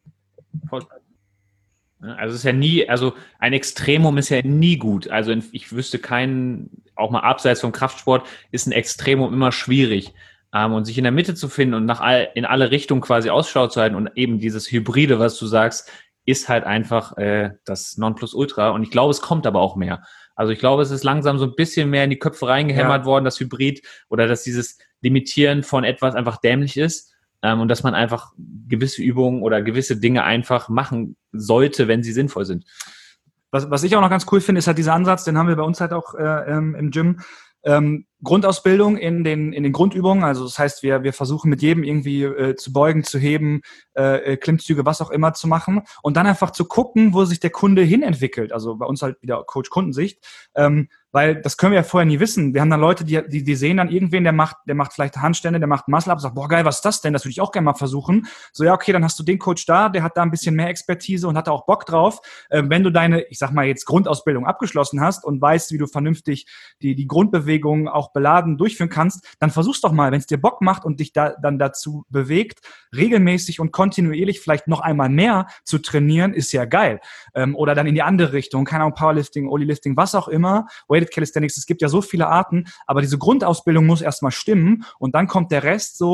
Also es ist ja nie, also ein Extremum ist ja nie gut. Also ich wüsste keinen, auch mal abseits vom Kraftsport, ist ein Extremum immer schwierig. Und sich in der Mitte zu finden und in alle Richtungen quasi Ausschau zu halten und eben dieses Hybride, was du sagst, ist halt einfach das Nonplusultra. Und ich glaube, es kommt aber auch mehr. Also ich glaube, es ist langsam so ein bisschen mehr in die Köpfe reingehämmert worden, das Hybrid oder dass dieses Limitieren von etwas einfach dämlich ist und dass man einfach gewisse Übungen oder gewisse Dinge einfach machen sollte, wenn sie sinnvoll sind. Was ich auch noch ganz cool finde, ist halt dieser Ansatz, den haben wir bei uns halt auch im Gym. Grundausbildung in den Grundübungen, also das heißt, wir versuchen mit jedem irgendwie zu beugen, zu heben, Klimmzüge, was auch immer zu machen und dann einfach zu gucken, wo sich der Kunde hinentwickelt. Also bei uns halt wieder Coach-Kundensicht, weil das können wir ja vorher nie wissen. Wir haben dann Leute, die sehen dann irgendwen, der macht vielleicht Handstände, der macht Muscle-Up, sagt, boah geil, was ist das denn? Das würde ich auch gerne mal versuchen. So, ja, okay, dann hast du den Coach da, der hat da ein bisschen mehr Expertise und hat da auch Bock drauf. Wenn du deine, ich sag mal jetzt Grundausbildung abgeschlossen hast und weißt, wie du vernünftig die Grundbewegungen auch beladen durchführen kannst, dann versuch's doch mal, wenn es dir Bock macht und dich dann dazu bewegt, regelmäßig und kontinuierlich vielleicht noch einmal mehr zu trainieren, ist ja geil. Oder dann in die andere Richtung, keine Ahnung, Powerlifting, Olilifting, was auch immer, Weighted Calisthenics, es gibt ja so viele Arten, aber diese Grundausbildung muss erstmal stimmen und dann kommt der Rest so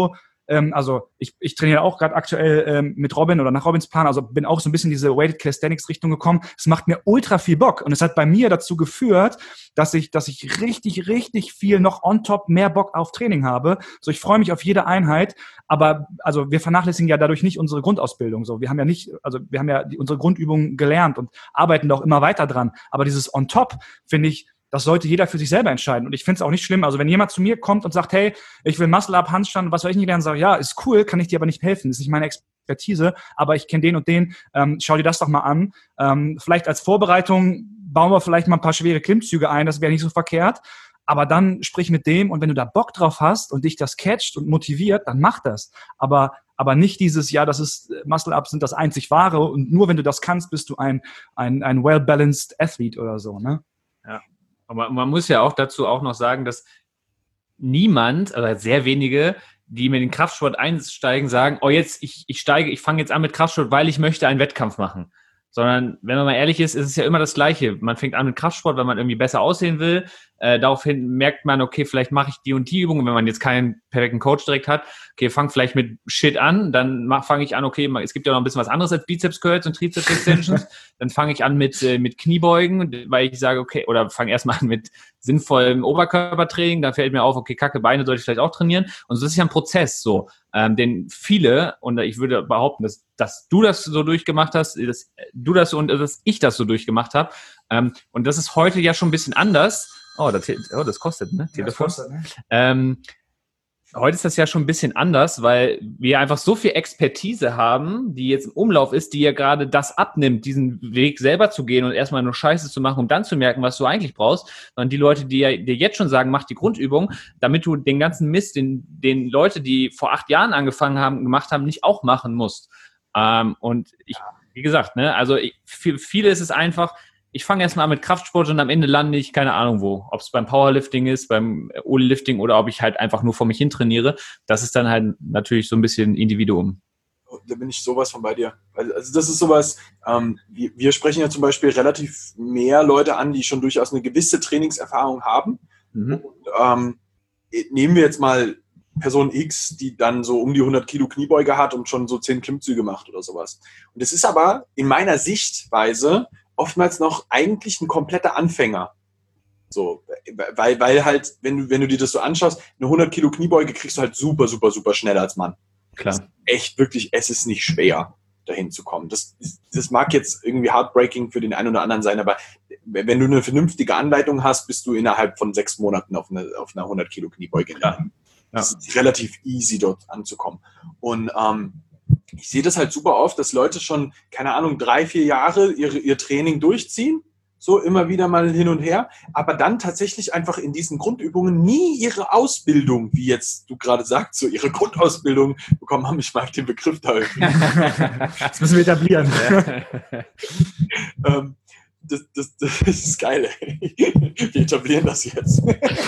Also ich trainiere auch gerade aktuell mit Robin oder nach Robins Plan, also bin auch so ein bisschen in diese Weighted Calisthenics Richtung gekommen. Es macht mir ultra viel Bock und es hat bei mir dazu geführt, dass ich richtig, richtig viel noch on top mehr Bock auf Training habe. So, ich freue mich auf jede Einheit, aber also wir vernachlässigen ja dadurch nicht unsere Grundausbildung. So, wir haben ja unsere Grundübungen gelernt und arbeiten da auch immer weiter dran. Aber dieses on top, finde ich, das sollte jeder für sich selber entscheiden. Und ich finde es auch nicht schlimm. Also wenn jemand zu mir kommt und sagt, hey, ich will Muscle-Up, Handstand, was soll ich nicht lernen, sage ich, ja, ist cool, kann ich dir aber nicht helfen. Das ist nicht meine Expertise, aber ich kenne den und den. Schau dir das doch mal an. Vielleicht als Vorbereitung bauen wir vielleicht mal ein paar schwere Klimmzüge ein. Das wäre nicht so verkehrt. Aber dann sprich mit dem und wenn du da Bock drauf hast und dich das catcht und motiviert, dann mach das. Aber nicht dieses, ja, das ist, Muscle-Ups sind das einzig Wahre und nur wenn du das kannst, bist du ein well-balanced Athlete oder so, ne? Ja. Aber man muss ja auch dazu auch noch sagen, dass niemand, oder sehr wenige, die mit den Kraftsport einsteigen, sagen, oh jetzt, ich fange jetzt an mit Kraftsport, weil ich möchte einen Wettkampf machen. Sondern, wenn man mal ehrlich ist es ja immer das Gleiche. Man fängt an mit Kraftsport, weil man irgendwie besser aussehen will. Daraufhin merkt man, okay, vielleicht mache ich die und die Übung. Wenn man jetzt keinen perfekten Coach direkt hat, okay, fang vielleicht mit Shit an. Dann fange ich an, okay, es gibt ja noch ein bisschen was anderes als Bizeps Curls und Trizeps Extensions. Dann fange ich an mit Kniebeugen, weil ich sage, okay, oder fange erstmal an mit sinnvollem Oberkörpertraining. Dann fällt mir auf, okay, Kacke, Beine sollte ich vielleicht auch trainieren. Und so ist ja ein Prozess so. Den viele, und ich würde behaupten, dass du das so durchgemacht hast, dass ich das so durchgemacht habe. Und das ist heute ja schon ein bisschen anders. Das kostet, ne? Telefon. Das kostet, ne? Heute ist das ja schon ein bisschen anders, weil wir einfach so viel Expertise haben, die jetzt im Umlauf ist, die ja gerade das abnimmt, diesen Weg selber zu gehen und erstmal nur Scheiße zu machen, um dann zu merken, was du eigentlich brauchst. Sondern die Leute, die ja dir jetzt schon sagen, mach die Grundübung, damit du den ganzen Mist, den Leute, die vor 8 Jahren angefangen haben, gemacht haben, nicht auch machen musst. Wie gesagt, ne, also für viele ist es einfach, ich fange erstmal an mit Kraftsport und am Ende lande ich, keine Ahnung wo. Ob es beim Powerlifting ist, beim Oli-Lifting oder ob ich halt einfach nur vor mich hin trainiere. Das ist dann halt natürlich so ein bisschen Individuum. Da bin ich sowas von bei dir. Also das ist sowas, wir sprechen ja zum Beispiel relativ mehr Leute an, die schon durchaus eine gewisse Trainingserfahrung haben. Und, nehmen wir jetzt mal Person X, die dann so um die 100 Kilo Kniebeuge hat und schon so 10 Klimmzüge macht oder sowas. Und es ist aber in meiner Sichtweise oftmals noch eigentlich ein kompletter Anfänger. So, weil halt, wenn du dir das so anschaust, eine 100 Kilo Kniebeuge kriegst du halt super, super, super schnell als Mann. Klar. Das ist echt wirklich, es ist nicht schwer, dahin zu kommen. Das mag jetzt irgendwie heartbreaking für den einen oder anderen sein, aber wenn du eine vernünftige Anleitung hast, bist du innerhalb von 6 Monaten auf einer 100 Kilo Kniebeuge. Ja. Das ist relativ easy, dort anzukommen. Und ich sehe das halt super oft, dass Leute schon, keine Ahnung, 3-4 Jahre ihr Training durchziehen, so immer wieder mal hin und her, aber dann tatsächlich einfach in diesen Grundübungen nie ihre Ausbildung, wie jetzt du gerade sagst, so ihre Grundausbildung bekommen haben. Ich mag den Begriff da irgendwie. Das müssen wir etablieren. Das ist geil. Wir etablieren das jetzt.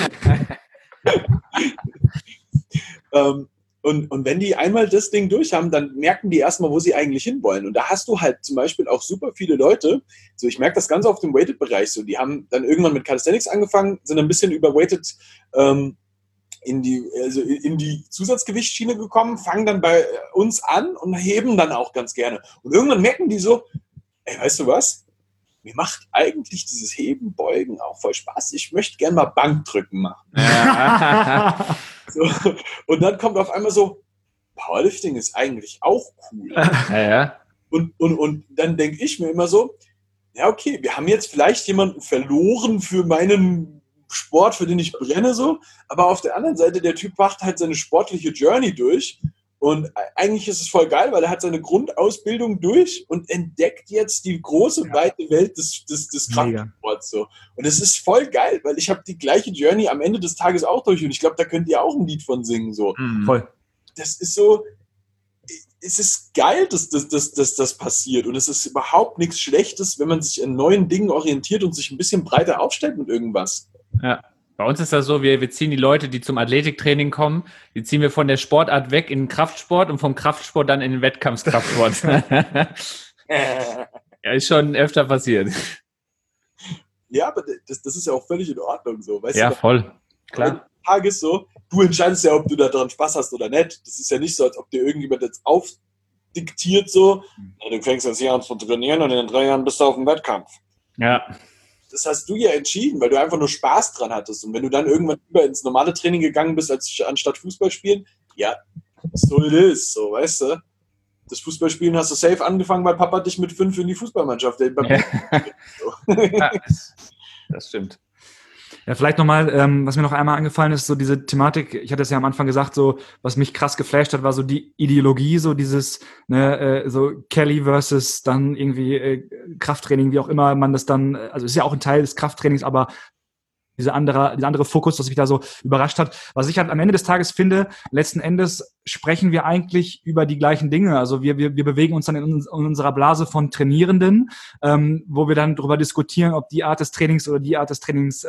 Und wenn die einmal das Ding durch haben, dann merken die erstmal, wo sie eigentlich hinwollen. Und da hast du halt zum Beispiel auch super viele Leute, so ich merke das Ganze auf dem Weighted-Bereich, so die haben dann irgendwann mit Calisthenics angefangen, sind ein bisschen überweighted in die Zusatzgewichtsschiene gekommen, fangen dann bei uns an und heben dann auch ganz gerne. Und irgendwann merken die so, ey, weißt du was? Mir macht eigentlich dieses Heben, Beugen auch voll Spaß. Ich möchte gerne mal Bankdrücken machen. Ja. So, und dann kommt auf einmal so, Powerlifting ist eigentlich auch cool. Ja. Und dann denke ich mir immer so, ja okay, wir haben jetzt vielleicht jemanden verloren für meinen Sport, für den ich brenne, so, aber auf der anderen Seite, der Typ macht halt seine sportliche Journey durch. Und eigentlich ist es voll geil, weil er hat seine Grundausbildung durch und entdeckt jetzt die große, weite Welt des Kraftsports. So. Und es ist voll geil, weil ich habe die gleiche Journey am Ende des Tages auch durch. Und ich glaube, da könnt ihr auch ein Lied von singen. So. Voll. Das ist so, es ist geil, dass das passiert. Und es ist überhaupt nichts Schlechtes, wenn man sich an neuen Dingen orientiert und sich ein bisschen breiter aufstellt mit irgendwas. Ja. Bei uns ist das so, wir ziehen die Leute, die zum Athletiktraining kommen, die ziehen wir von der Sportart weg in den Kraftsport und vom Kraftsport dann in den Wettkampfkraftsport. Ja, ist schon öfter passiert. Ja, aber das ist ja auch völlig in Ordnung so. Weißt ja, du? Voll. Klar. Tages so, du entscheidest ja, ob du daran Spaß hast oder nicht. Das ist ja nicht so, als ob dir irgendjemand jetzt aufdiktiert so, du fängst jetzt hier an zu trainieren und in 3 Jahren bist du auf dem Wettkampf. Ja. Das hast du ja entschieden, weil du einfach nur Spaß dran hattest. Und wenn du dann irgendwann über ins normale Training gegangen bist, anstatt Fußball spielen, ja, so it is, so, weißt du. Das Fußballspielen hast du safe angefangen, weil Papa dich mit 5 in die Fußballmannschaft. Ja, das stimmt. Ja, vielleicht nochmal, was mir noch einmal angefallen ist, so diese Thematik, ich hatte es ja am Anfang gesagt, so, was mich krass geflasht hat, war so die Ideologie, so dieses, ne, so Kelly versus dann irgendwie Krafttraining, wie auch immer man das dann, also ist ja auch ein Teil des Krafttrainings, aber dieser andere Fokus, was mich da so überrascht hat. Was ich halt am Ende des Tages finde, letzten Endes sprechen wir eigentlich über die gleichen Dinge. Also wir bewegen uns dann in unserer Blase von Trainierenden, wo wir dann darüber diskutieren, ob die Art des Trainings oder die Art des Trainings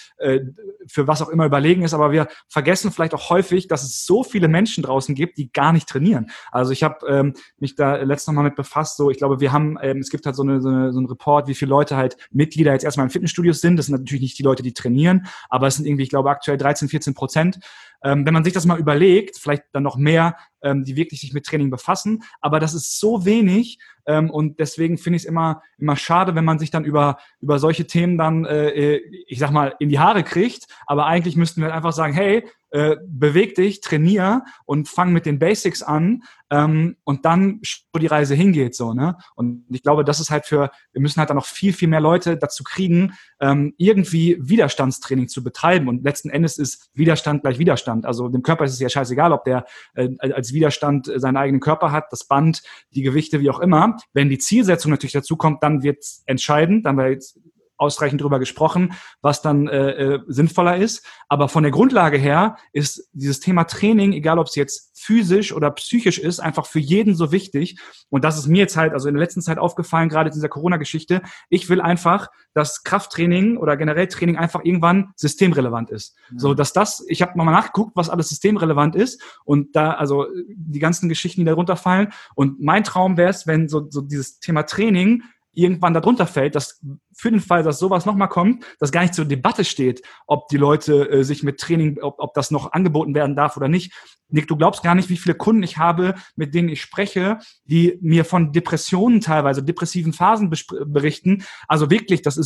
für was auch immer überlegen ist. Aber wir vergessen vielleicht auch häufig, dass es so viele Menschen draußen gibt, die gar nicht trainieren. Also ich habe mich da letztes Mal mit befasst. So, ich glaube, wir haben, es gibt halt so einen Report, wie viele Leute halt Mitglieder jetzt erstmal in Fitnessstudios sind. Das sind natürlich nicht die Leute, die trainieren, aber es sind irgendwie, ich glaube, aktuell 13-14%. Wenn man sich das mal überlegt, vielleicht dann noch mehr, die wirklich sich mit Training befassen, aber das ist so wenig und deswegen finde ich es immer schade, wenn man sich dann über solche Themen dann, ich sag mal, in die Haare kriegt, aber eigentlich müssten wir einfach sagen, hey, beweg dich, trainier und fang mit den Basics an und dann, wo die Reise hingeht, so, ne? Und ich glaube, das ist halt wir müssen halt dann noch viel, viel mehr Leute dazu kriegen, irgendwie Widerstandstraining zu betreiben und letzten Endes ist Widerstand gleich Widerstand. Also dem Körper ist es ja scheißegal, ob der als Widerstand seinen eigenen Körper hat, das Band, die Gewichte, wie auch immer. Wenn die Zielsetzung natürlich dazu kommt, dann wird es entscheidend, dann wird jetzt ausreichend drüber gesprochen, was dann sinnvoller ist. Aber von der Grundlage her ist dieses Thema Training, egal ob es jetzt physisch oder psychisch ist, einfach für jeden so wichtig. Und das ist mir jetzt halt, also in der letzten Zeit aufgefallen, gerade in dieser Corona-Geschichte. Ich will einfach, dass Krafttraining oder generell Training einfach irgendwann systemrelevant ist. Ja. So, dass ich habe nochmal nachgeguckt, was alles systemrelevant ist und da, also die ganzen Geschichten, die darunter fallen. Und mein Traum wäre es, wenn so dieses Thema Training irgendwann darunter fällt, dass für den Fall, dass sowas nochmal kommt, dass gar nicht zur Debatte steht, ob die Leute sich mit Training, ob das noch angeboten werden darf oder nicht. Nick, du glaubst gar nicht, wie viele Kunden ich habe, mit denen ich spreche, die mir von Depressionen teilweise, depressiven Phasen berichten. Also wirklich, da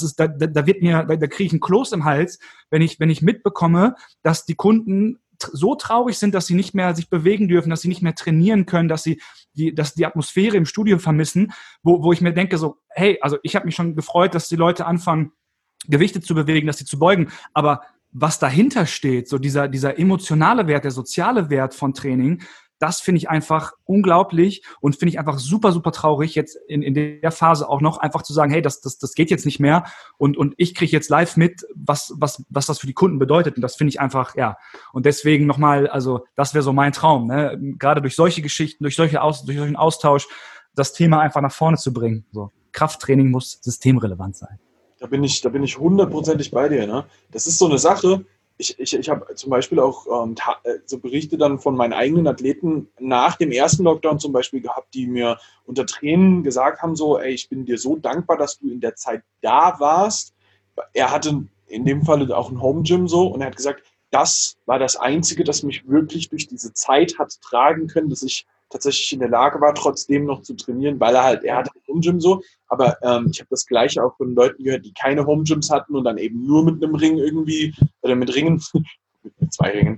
kriege ich einen Kloß im Hals, wenn ich mitbekomme, dass die Kunden so traurig sind, dass sie nicht mehr sich bewegen dürfen, dass sie nicht mehr trainieren können, dass sie die Atmosphäre im Studio vermissen, wo ich mir denke so, hey, also ich habe mich schon gefreut, dass die Leute anfangen, Gewichte zu bewegen, dass sie zu beugen, aber was dahinter steht, so dieser emotionale Wert, der soziale Wert von Training, das finde ich einfach unglaublich und finde ich einfach super, super traurig, jetzt in der Phase auch noch einfach zu sagen, hey, das geht jetzt nicht mehr und ich kriege jetzt live mit, was das für die Kunden bedeutet und das finde ich einfach, ja. Und deswegen nochmal, also das wäre so mein Traum, ne? Gerade durch solche Geschichten, durch solchen Austausch, das Thema einfach nach vorne zu bringen. So, Krafttraining muss systemrelevant sein. Da bin ich 100%ig bei dir, ne? Das ist so eine Sache. Ich habe zum Beispiel auch so Berichte dann von meinen eigenen Athleten nach dem ersten Lockdown zum Beispiel gehabt, die mir unter Tränen gesagt haben, so, ey, ich bin dir so dankbar, dass du in der Zeit da warst. Er hatte in dem Fall auch ein Home Gym so und er hat gesagt, das war das Einzige, das mich wirklich durch diese Zeit hat tragen können, dass ich tatsächlich in der Lage war, trotzdem noch zu trainieren, weil er hatte ein Home Gym so, aber ich habe das Gleiche auch von Leuten gehört, die keine Home Gyms hatten und dann eben nur mit einem Ring irgendwie, oder mit Ringen, mit 2 Ringen,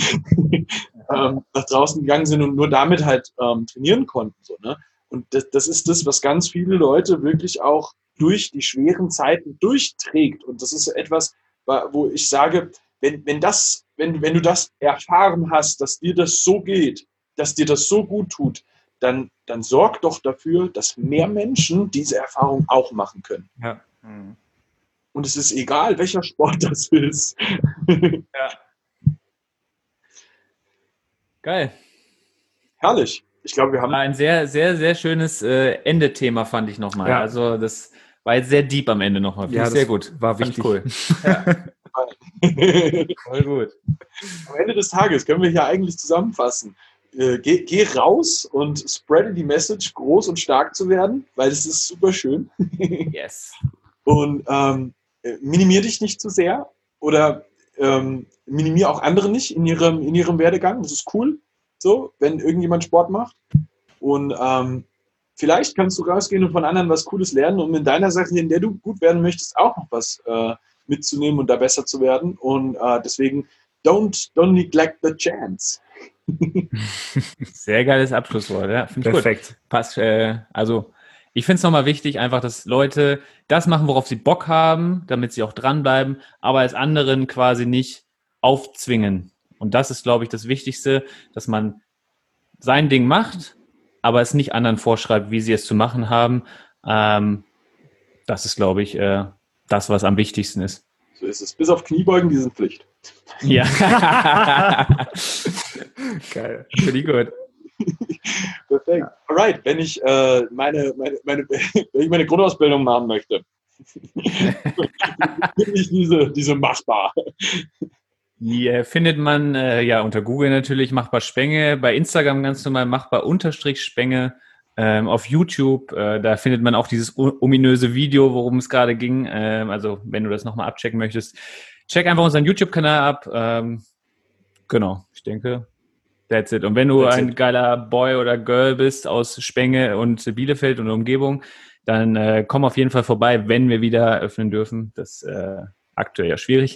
ja, nach draußen gegangen sind und nur damit halt trainieren konnten. So, ne? Und das ist das, was ganz viele Leute wirklich auch durch die schweren Zeiten durchträgt. Und das ist etwas, wo ich sage, wenn du das erfahren hast, dass dir das so geht, dass dir das so gut tut, dann sorg doch dafür, dass mehr Menschen diese Erfahrung auch machen können. Ja. Und es ist egal, welcher Sport das ist. Ja. Geil. Herrlich. Ich glaube, wir haben ein sehr, sehr, sehr schönes Endethema, fand ich nochmal. Ja. Also das war jetzt sehr deep am Ende nochmal. Ja, sehr gut. War wichtig. Cool. Ja. Voll gut. Am Ende des Tages können wir hier eigentlich zusammenfassen. Geh raus und spreade die Message, groß und stark zu werden, weil es ist super schön. Yes. Und minimier dich nicht zu sehr oder minimiere auch andere nicht in ihrem Werdegang. Das ist cool, so, wenn irgendjemand Sport macht. Und vielleicht kannst du rausgehen und von anderen was Cooles lernen, um in deiner Sache, in der du gut werden möchtest, auch noch was mitzunehmen und da besser zu werden. Und deswegen, don't neglect the chance. Sehr geiles Abschlusswort, ja. Find ich Perfekt. Gut. Passt, also ich finde es nochmal wichtig, einfach, dass Leute das machen, worauf sie Bock haben, damit sie auch dranbleiben, aber es anderen quasi nicht aufzwingen. Und das ist, glaube ich, das Wichtigste, dass man sein Ding macht, aber es nicht anderen vorschreibt, wie sie es zu machen haben. Das ist, glaube ich, das, was am wichtigsten ist. So ist es. Bis auf Kniebeugen, die sind Pflicht. Ja. Geil. Finde ich gut. Perfekt. Alright, wenn ich meine Grundausbildung machen möchte, finde ich diese machbar. Die findet man unter Google natürlich machbar Spenge, bei Instagram ganz normal machbar_Spenge, auf YouTube, da findet man auch dieses ominöse Video, worum es gerade ging. Also wenn du das nochmal abchecken möchtest, check einfach unseren YouTube-Kanal ab. Genau, ich denke, that's it. Und wenn du ein geiler Boy oder Girl bist aus Spenge und Bielefeld und Umgebung, dann komm auf jeden Fall vorbei, wenn wir wieder öffnen dürfen. Das ist aktuell ja schwierig.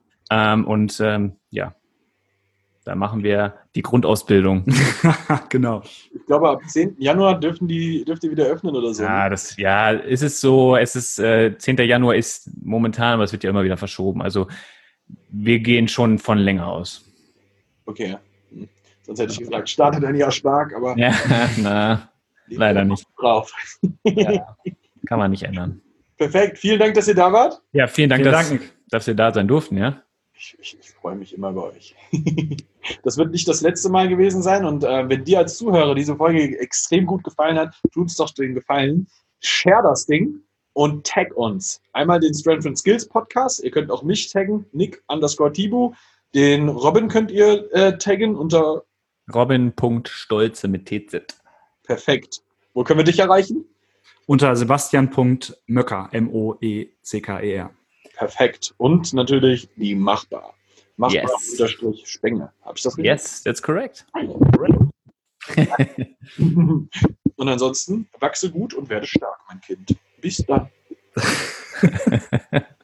Da machen wir die Grundausbildung. Genau. Ich glaube, ab 10. Januar dürft ihr wieder öffnen oder so. Ja, ist es so. Es ist 10. Januar ist momentan, aber es wird ja immer wieder verschoben. Also wir gehen schon von länger aus. Okay. Sonst hätte ich gesagt, startet ein Jahr stark, aber Ja, leider nicht. Drauf. Ja, kann man nicht ändern. Perfekt. Vielen Dank, dass ihr da wart. Ja, vielen Dank, dass wir da sein durften, ja. Ich freue mich immer bei euch. Das wird nicht das letzte Mal gewesen sein. Und wenn dir als Zuhörer diese Folge extrem gut gefallen hat, tut uns doch den Gefallen. Share das Ding und tag uns. Einmal den Strength and Skills Podcast. Ihr könnt auch mich taggen, Nick_Tibu. Den Robin könnt ihr taggen unter Robin.Stolze mit TZ. Perfekt. Wo können wir dich erreichen? Unter Sebastian.Möcker, Moecker. Perfekt. Und natürlich die Machbar. Machbar_Spenge. Habe ich das richtig? Yes, that's correct. Und ansonsten wachse gut und werde stark, mein Kind. Bis dann.